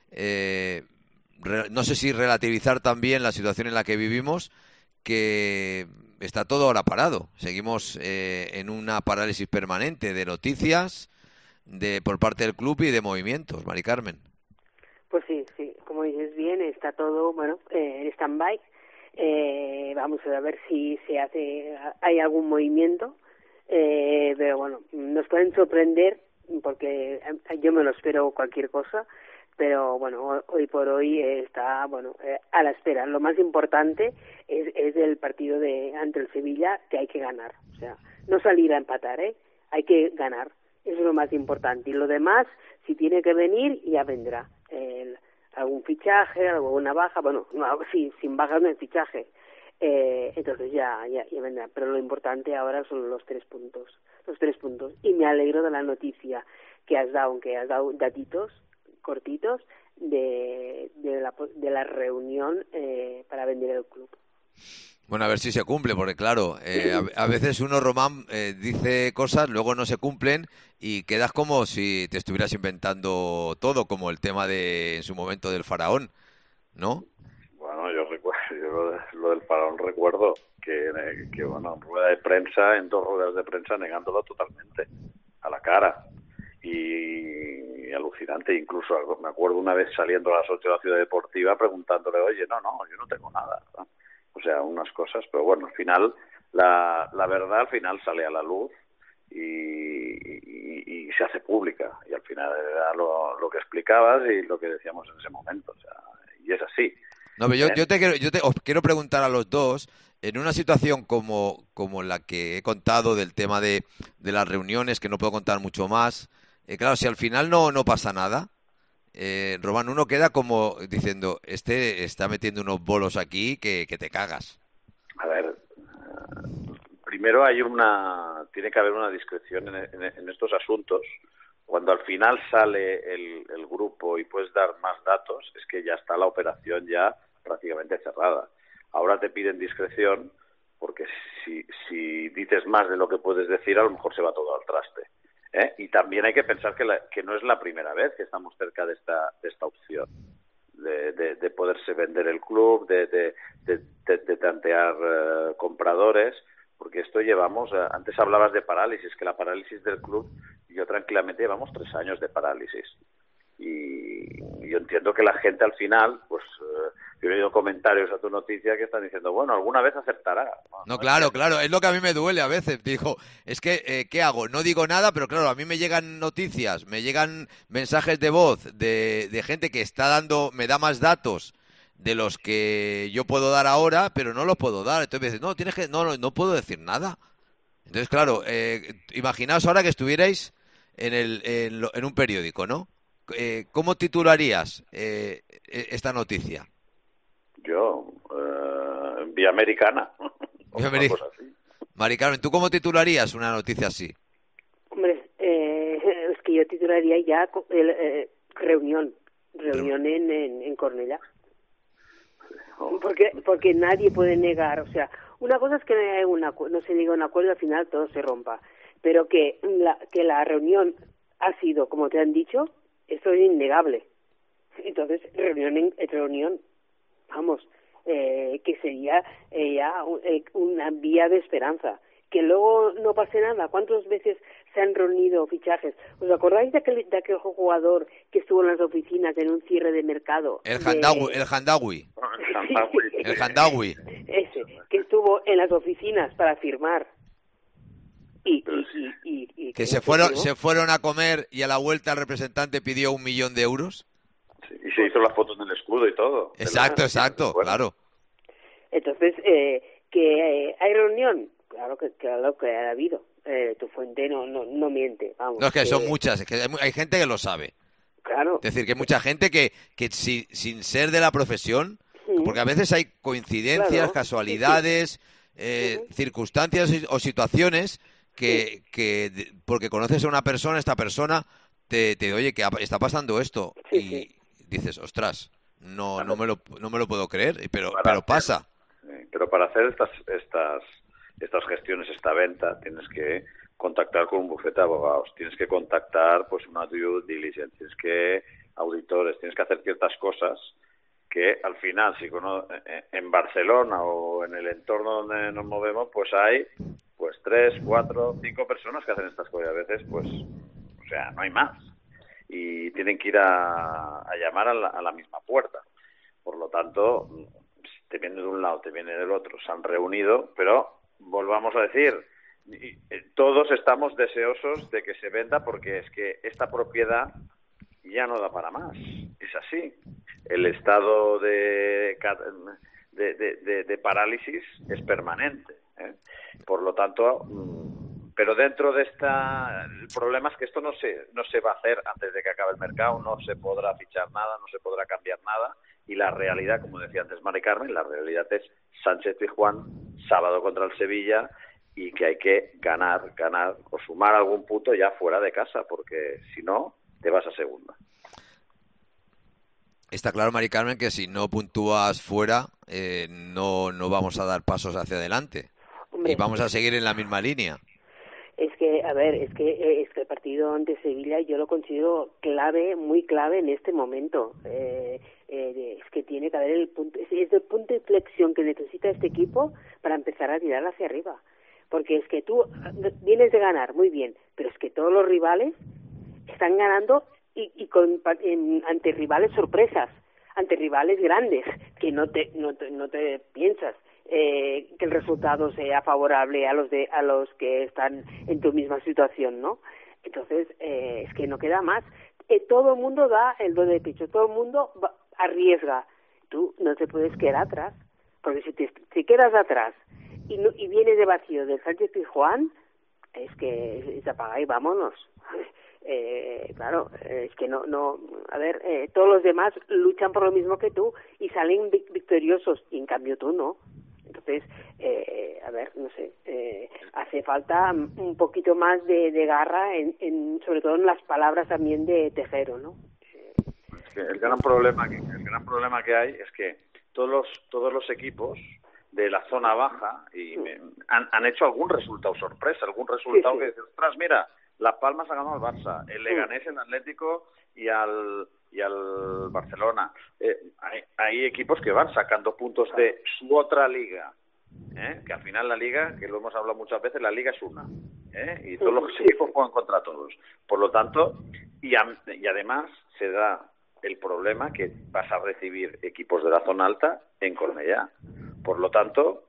no sé si relativizar también la situación en la que vivimos, que está todo ahora parado. Seguimos en una parálisis permanente de noticias por parte del club y de movimientos. Mari Carmen. Pues sí, como dices bien, está todo, bueno, en stand-by. Vamos a ver si hay algún movimiento, pero bueno, nos pueden sorprender porque yo me lo espero cualquier cosa, pero bueno, hoy por hoy está, bueno, a la espera. Lo más importante es el partido ante el Sevilla, que hay que ganar, o sea, no salir a empatar, hay que ganar. Eso es lo más importante. Y lo demás, si tiene que venir, ya vendrá. Algún fichaje, alguna baja, bueno, no, sí, sin bajas no hay fichaje. Entonces ya vendrá. Pero lo importante ahora son los 3 puntos. Los 3 puntos. Y me alegro de la noticia que has dado, datitos cortitos de la reunión para vender el club. Bueno, a ver si se cumple, porque claro, a veces uno, Román, dice cosas, luego no se cumplen y quedas como si te estuvieras inventando todo, como el tema en su momento del faraón, ¿no? Bueno, yo lo del faraón recuerdo que bueno, en rueda de prensa, en 2 ruedas de prensa, negándolo totalmente, a la cara. Y alucinante, incluso me acuerdo una vez saliendo a las 8 de la Ciudad Deportiva preguntándole, oye, no, yo no tengo nada, ¿no? O sea, unas cosas, pero bueno, al final, la verdad al final sale a la luz y se hace pública. Y al final era lo que explicabas y lo que decíamos en ese momento. O sea, y es así. No, pero yo os quiero preguntar a los dos, en una situación como la que he contado del tema de las reuniones, que no puedo contar mucho más, claro, si al final no pasa nada, Román, uno queda como diciendo, está metiendo unos bolos aquí que te cagas. A ver, primero tiene que haber una discreción en estos asuntos. Cuando al final sale el grupo y puedes dar más datos, es que ya está la operación ya prácticamente cerrada. Ahora te piden discreción porque si dices más de lo que puedes decir, a lo mejor se va todo al traste. Y también hay que pensar que no es la primera vez que estamos cerca de esta opción de poderse vender el club, de tantear compradores, porque esto llevamos, antes hablabas de parálisis, que la parálisis del club, yo tranquilamente llevamos 3 años de parálisis. Y yo entiendo que la gente al final, pues yo he oído comentarios a tu noticia que están diciendo, bueno, alguna vez acertará. No, claro, es lo que a mí me duele a veces. Digo, es que, ¿qué hago? No digo nada, pero claro, a mí me llegan noticias, me llegan mensajes de voz de gente que me da más datos de los que yo puedo dar ahora, pero no los puedo dar. Entonces me dicen, no puedo decir nada. Entonces, claro, imaginaos ahora que estuvierais en un periódico, ¿no? ¿Cómo titularías esta noticia? Yo, Vía Americana. Mari Carmen, ¿tú cómo titularías una noticia así? Hombre, es que yo titularía ya reunión en Cornellá. Porque nadie puede negar, o sea, una cosa es que no se llegue a un acuerdo y al final todo se rompa, pero que la reunión ha sido, como te han dicho, eso es innegable. Entonces, reunión, vamos, que sería ya una vía de esperanza. Que luego no pase nada. ¿Cuántas veces se han reunido fichajes? ¿Os acordáis de aquel jugador que estuvo en las oficinas en un cierre de mercado? El Handawi. Ese, que estuvo en las oficinas para firmar. Y que se fueron a comer y a la vuelta el representante pidió 1 millón de euros. Sí, y se hizo las fotos del escudo y todo. Exacto, claro. Entonces, que hay reunión. Claro que ha habido. Tu fuente no miente. Vamos, no, es que son muchas, es que hay gente que lo sabe. Claro. Es decir, que hay mucha gente que sin ser de la profesión, porque a veces hay coincidencias, casualidades, circunstancias o situaciones que porque conoces a una persona, esta persona te oye, que está pasando esto, y dices, ostras, no me lo puedo creer, pero pasa. Pero para hacer estas gestiones, esta venta, tienes que contactar con un bufete de abogados, tienes que contactar pues una due diligence, tienes que auditores, tienes que hacer ciertas cosas que al final, si en Barcelona o en el entorno donde nos movemos, pues hay pues 3, 4, 5 personas que hacen estas cosas, a veces pues, o sea, no hay más, y tienen que ir a llamar a la misma puerta. Por lo tanto, te viene de un lado, te viene del otro, se han reunido, pero volvamos a decir, todos estamos deseosos de que se venda porque es que esta propiedad ya no da para más, es así. El estado de parálisis es permanente, ¿eh? Por lo tanto, pero dentro de el problema es que esto no se va a hacer antes de que acabe el mercado, no se podrá fichar nada, no se podrá cambiar nada, y la realidad, como decía antes Mari Carmen, la realidad es Sánchez-Pizjuán, sábado contra el Sevilla, y que hay que ganar o sumar algún punto ya fuera de casa, porque si no, te vas a segunda. Está claro, Mari Carmen, que si no puntúas fuera, no vamos a dar pasos hacia adelante. Hombre, y vamos a seguir en la misma línea. Es que el partido ante Sevilla yo lo considero clave, muy clave en este momento. Es que tiene que haber el punto de inflexión que necesita este equipo para empezar a tirar hacia arriba. Porque es que tú vienes de ganar, muy bien, pero es que todos los rivales están ganando y ante rivales sorpresas, ante rivales grandes, que no te piensas que el resultado sea favorable a los que están en tu misma situación, ¿no? Entonces, es que no queda más. Todo el mundo da el do de pecho, todo el mundo arriesga. Tú no te puedes quedar atrás, porque si quedas atrás y vienes de vacío del Sánchez-Pizjuán, es que se apaga y vámonos. Claro, es que no, a ver, todos los demás luchan por lo mismo que tú y salen victoriosos, y en cambio tú no. Entonces, a ver, no sé, hace falta un poquito más de garra, sobre todo en las palabras también de Tejero, ¿no? Es que el gran problema que hay es que todos los equipos de la zona baja han hecho algún resultado sorpresa, que dice, ostras, mira, Las Palmas ha ganado al Barça, el Leganés, el Atlético y al Barcelona. Hay equipos que van sacando puntos de su otra liga, que al final la liga, que lo hemos hablado muchas veces, la liga es una, y todos los equipos juegan contra todos. Por lo tanto, y además se da el problema que vas a recibir equipos de la zona alta en Cornellá. Por lo tanto,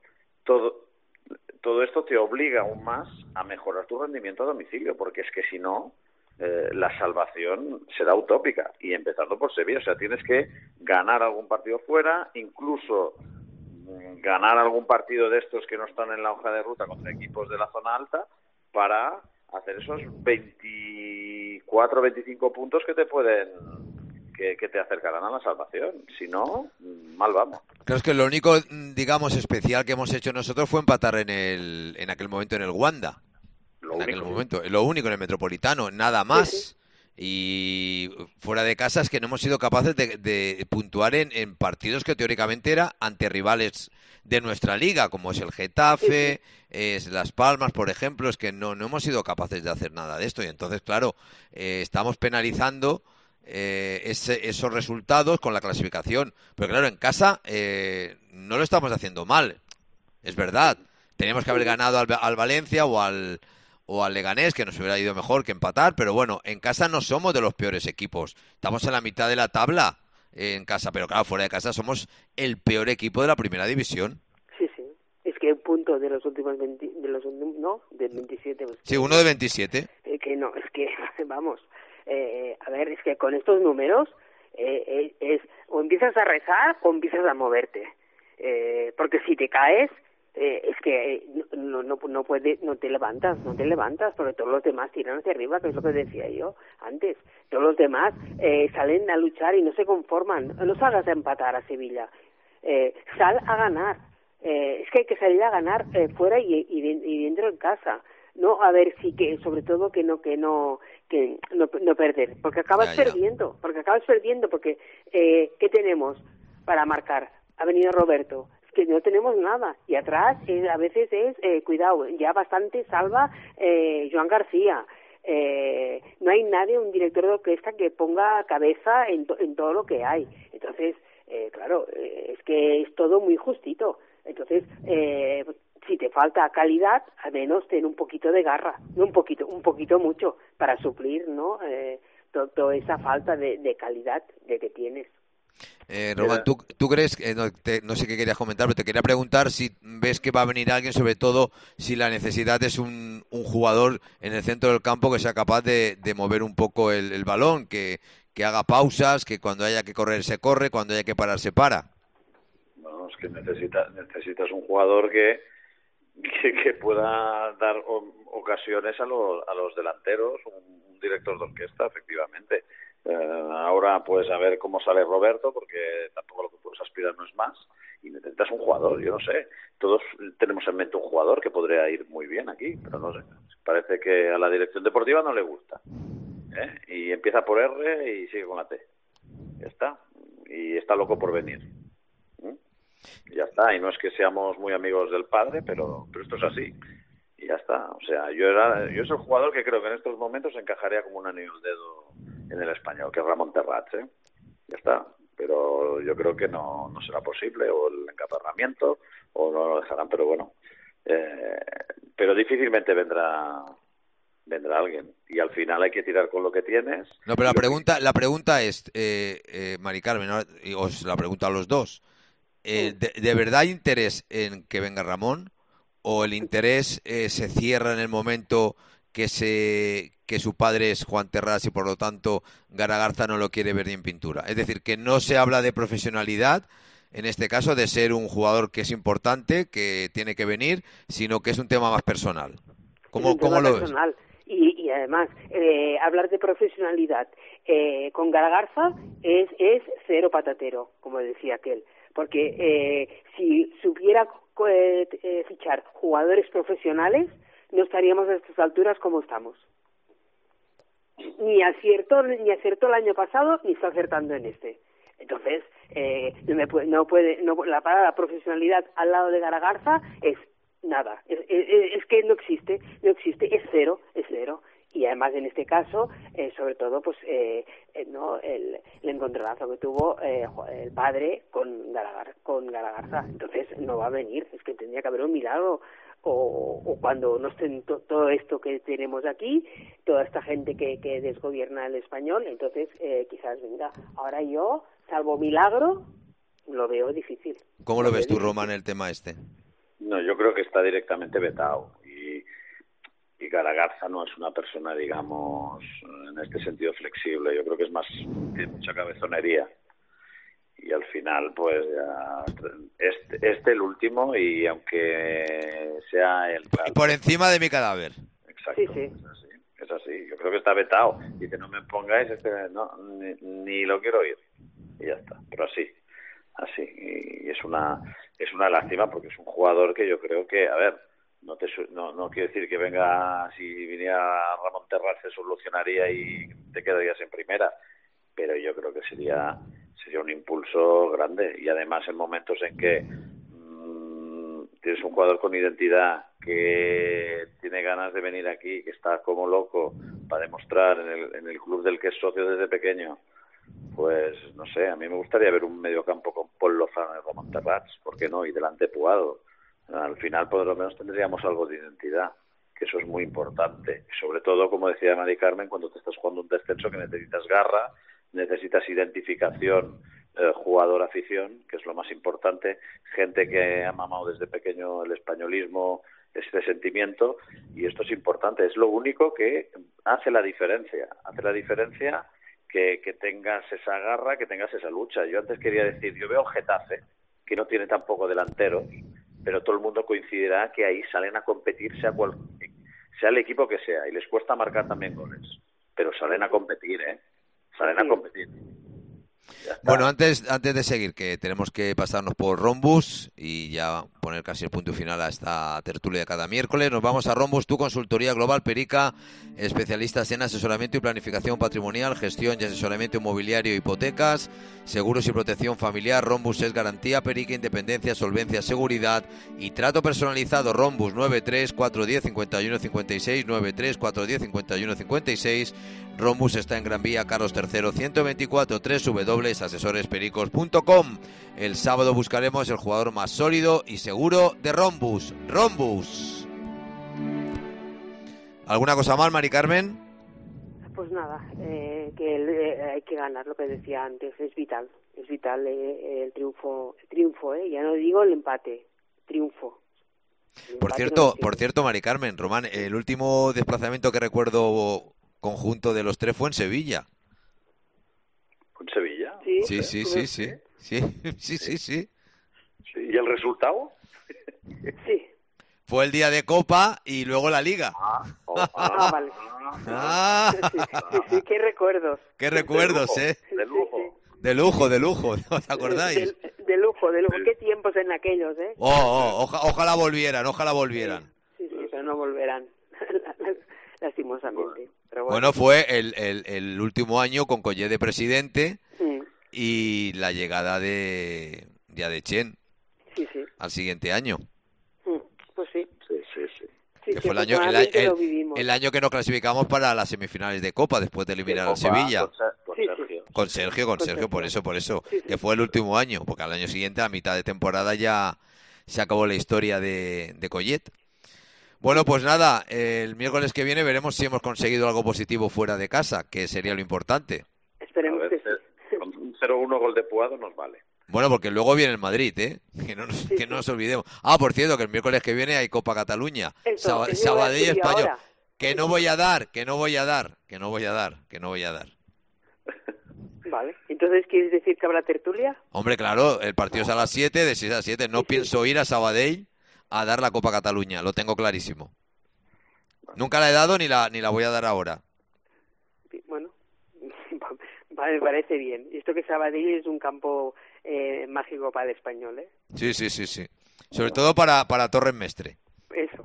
todo esto te obliga aún más a mejorar tu rendimiento a domicilio, porque es que si no, la salvación será utópica, y empezando por Sevilla. O sea, tienes que ganar algún partido fuera, incluso ganar algún partido de estos que no están en la hoja de ruta contra equipos de la zona alta para hacer esos 24, 25 puntos que te pueden que te acercarán a la salvación. Si no, mal vamos. Creo que lo único, digamos, especial que hemos hecho nosotros fue empatar en aquel momento en el Wanda. Aquel momento, lo único en el Metropolitano, nada más. Sí. Y fuera de casa es que no hemos sido capaces de puntuar en partidos que teóricamente eran ante rivales de nuestra liga, como es el Getafe, es Las Palmas, por ejemplo. Es que no hemos sido capaces de hacer nada de esto. Y entonces, claro, estamos penalizando esos resultados con la clasificación. Pero claro, en casa no lo estamos haciendo mal, es verdad. Teníamos que haber ganado al Valencia o al Leganés, que nos hubiera ido mejor que empatar, pero bueno, en casa no somos de los peores equipos. Estamos en la mitad de la tabla en casa, pero claro, fuera de casa somos el peor equipo de la primera división. Sí. Es que un punto de los últimos 20, ¿no? Del 27. Pues, sí, uno de 27. Que no, es que, vamos, a ver, es que con estos números es o empiezas a rezar o empiezas a moverte. Porque si te caes, es que no puedes, no te levantas, porque todos los demás tiran hacia arriba, que es lo que decía yo antes. Todos los demás salen a luchar y no se conforman. No salgas a empatar a Sevilla, sal a ganar. Es que hay que salir a ganar fuera y dentro en casa. No, a ver, sí que sobre todo que no perder, porque acabas perdiendo, porque ¿qué tenemos para marcar? Ha venido Roberto, que no tenemos nada, y atrás a veces cuidado, ya bastante salva Joan García. No hay nadie, un director de orquesta que ponga cabeza en todo lo que hay. Entonces, claro, es que es todo muy justito. Entonces, si te falta calidad, al menos ten un poquito de garra, no un poquito mucho, para suplir, ¿no? Toda esa falta de calidad de que tienes. Román, ¿tú crees, no sé qué querías comentar, pero te quería preguntar si ves que va a venir alguien, sobre todo si la necesidad es un jugador en el centro del campo que sea capaz de mover un poco el balón, que haga pausas, que cuando haya que correr se corre, cuando haya que parar se para? Bueno, es que necesitas un jugador que pueda dar ocasiones a los delanteros, un director de orquesta, efectivamente. Ahora pues a ver cómo sale Roberto, porque tampoco lo que puedes aspirar no es más, y necesitas un jugador, yo no sé, todos tenemos en mente un jugador que podría ir muy bien aquí, pero no sé, parece que a la dirección deportiva no le gusta, y empieza por R y sigue con la T, ya está, y está loco por venir, ya está, y no es que seamos muy amigos del padre, pero esto es así, y ya está, o sea, yo soy el jugador que creo que en estos momentos encajaría como un anillo al dedo en el Español, que es Ramón Terrats, ya está, pero yo creo que no será posible, o el encaparramiento, o no lo dejarán, pero bueno, pero difícilmente vendrá alguien, y al final hay que tirar con lo que tienes. No, pero la pregunta es, Mari Carmen, y os la pregunto a los dos, ¿de verdad hay interés en que venga Ramón, o el interés se cierra en el momento que su padre es Juan Terrats y por lo tanto Garagarza no lo quiere ver ni en pintura? Es decir, que no se habla de profesionalidad, en este caso de ser un jugador que es importante, que tiene que venir, sino que es un tema más personal. ¿Cómo lo ves? Y además, hablar de profesionalidad con Garagarza es cero patatero, como decía aquel, porque si supiera fichar jugadores profesionales, no estaríamos a estas alturas como estamos. Ni acierto el año pasado, ni está acertando en este. Entonces, la palabra profesionalidad al lado de Garagarza es nada. Es que no existe, es cero. Y además en este caso, sobre todo, pues el encontronazo que tuvo el padre con Garagarza. Entonces no va a venir, es que tendría que haber un milagro. O cuando no estén todo esto que tenemos aquí, toda esta gente que desgobierna el Español, entonces quizás venga. Ahora yo, salvo milagro, lo veo difícil. ¿Cómo lo ves tú, Román, el tema este? No, yo creo que está directamente vetado, y Garagarza no es una persona, digamos, en este sentido flexible. Yo creo que es más, tiene mucha cabezonería. y al final pues ya el último, y aunque sea el por encima de mi cadáver. Exacto. Sí. Es así, yo creo que está vetado. Dice, no me pongáis no, ni lo quiero oír, y ya está. Pero así, y es una lástima, porque es un jugador que yo creo que, a ver, no quiero decir que venga, si viniera Ramón Terrat se solucionaría y te quedarías en primera, pero yo creo que sería un impulso grande, y además en momentos en que tienes un jugador con identidad que tiene ganas de venir aquí, que está como loco para demostrar en el club del que es socio desde pequeño, pues no sé, a mí me gustaría ver un mediocampo con Pol Lozano y Ramón Terrats, ¿por qué no? Y delante Puado. Al final por lo menos tendríamos algo de identidad, que eso es muy importante, sobre todo, como decía Mari Carmen, cuando te estás jugando un descenso, que necesitas garra, necesitas identificación, jugador-afición, que es lo más importante, gente que ha mamado desde pequeño el españolismo, este sentimiento, y esto es importante, es lo único que hace la diferencia que tengas esa garra, que tengas esa lucha. Yo antes quería decir, yo veo Getafe, que no tiene tampoco delanteros, pero todo el mundo coincidirá que ahí salen a competir, sea el equipo que sea, y les cuesta marcar también goles, pero salen a competir, salen a competir. Bueno, antes de seguir, que tenemos que pasarnos por Rhombus y ya poner casi el punto final a esta tertulia de cada miércoles, nos vamos a Rhombus, tu consultoría global Perica, especialistas en asesoramiento y planificación patrimonial, gestión y asesoramiento inmobiliario, hipotecas, seguros y protección familiar. Rhombus es garantía Perica, independencia, solvencia, seguridad y trato personalizado. Rhombus 93 410 51 56 93 410 51 56. Rhombus está en Gran Vía, Carlos III 124, www.asesorespericos.com. El sábado buscaremos el jugador más sólido y seguro de Rhombus. Rhombus. ¿Alguna cosa más, Mari Carmen? Pues nada, que hay que ganar, lo que decía antes, es vital el triunfo, ya no digo el empate, triunfo. Por cierto, Mari Carmen, Román, el último desplazamiento que recuerdo conjunto de los tres fue en Sevilla. ¿En Sevilla? Sí. ¿Y el resultado? Sí. Fue el día de Copa y luego la Liga. Vale. Sí, qué recuerdos. Qué recuerdos, De lujo, ¿no os acordáis? De lujo. Qué tiempos en aquellos, Ojalá volvieran. Sí, pero no volverán, lastimosamente. Pero bueno, fue el último año con Collet de presidente y la llegada de Adechén al siguiente año. Pues sí. Que fue el año que nos clasificamos para las semifinales de Copa después de eliminar al Sevilla. Con Sergio, por eso. Que fue el último año, porque al año siguiente, a mitad de temporada, ya se acabó la historia de Collet. Bueno, pues nada, el miércoles que viene veremos si hemos conseguido algo positivo fuera de casa, que sería lo importante. Esperemos que sí. Con un 0-1 gol de Puado nos vale. Bueno, porque luego viene el Madrid, que no nos olvidemos. Por cierto, que el miércoles que viene hay Copa Cataluña, Sabadell Español. Que no voy a dar. Vale, entonces ¿quieres decir que habrá tertulia? Hombre, claro, el partido es a las 7, de 6 a 7. No pienso ir a Sabadell a dar la Copa Cataluña, lo tengo clarísimo. Nunca la he dado ni la voy a dar ahora. Bueno, me parece bien. Esto que Sabadell es un campo mágico para el Español, Sí. Sobre todo para Torres Mestre. Eso.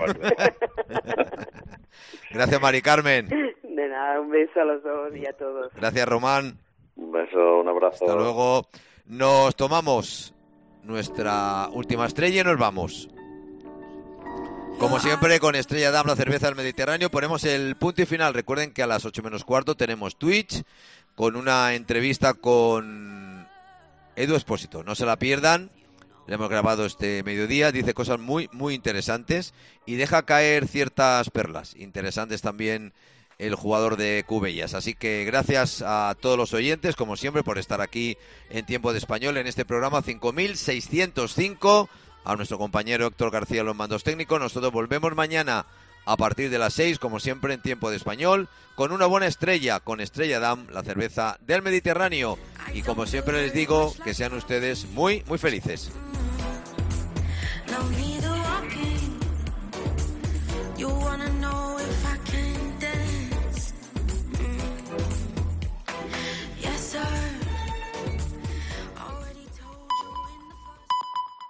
Gracias, Mari Carmen. De nada, un beso a los dos y a todos. Gracias, Román. Un beso, un abrazo. Hasta luego. Nos tomamos nuestra última estrella y nos vamos. Como siempre, con Estrella Damm, la cerveza del Mediterráneo, ponemos el punto y final. Recuerden que a las 8 menos cuarto tenemos Twitch con una entrevista con Edu Espósito. No se la pierdan. Le hemos grabado este mediodía. Dice cosas muy, muy interesantes y deja caer ciertas perlas interesantes también el jugador de Cubellas. Así que gracias a todos los oyentes, como siempre, por estar aquí en Tiempo de Español en este programa 5605. A nuestro compañero Héctor García, los mandos técnicos. Nosotros volvemos mañana a partir de las 6, como siempre, en tiempo de español, con una buena estrella, con Estrella Damm, la cerveza del Mediterráneo. Y como siempre les digo, que sean ustedes muy, muy felices.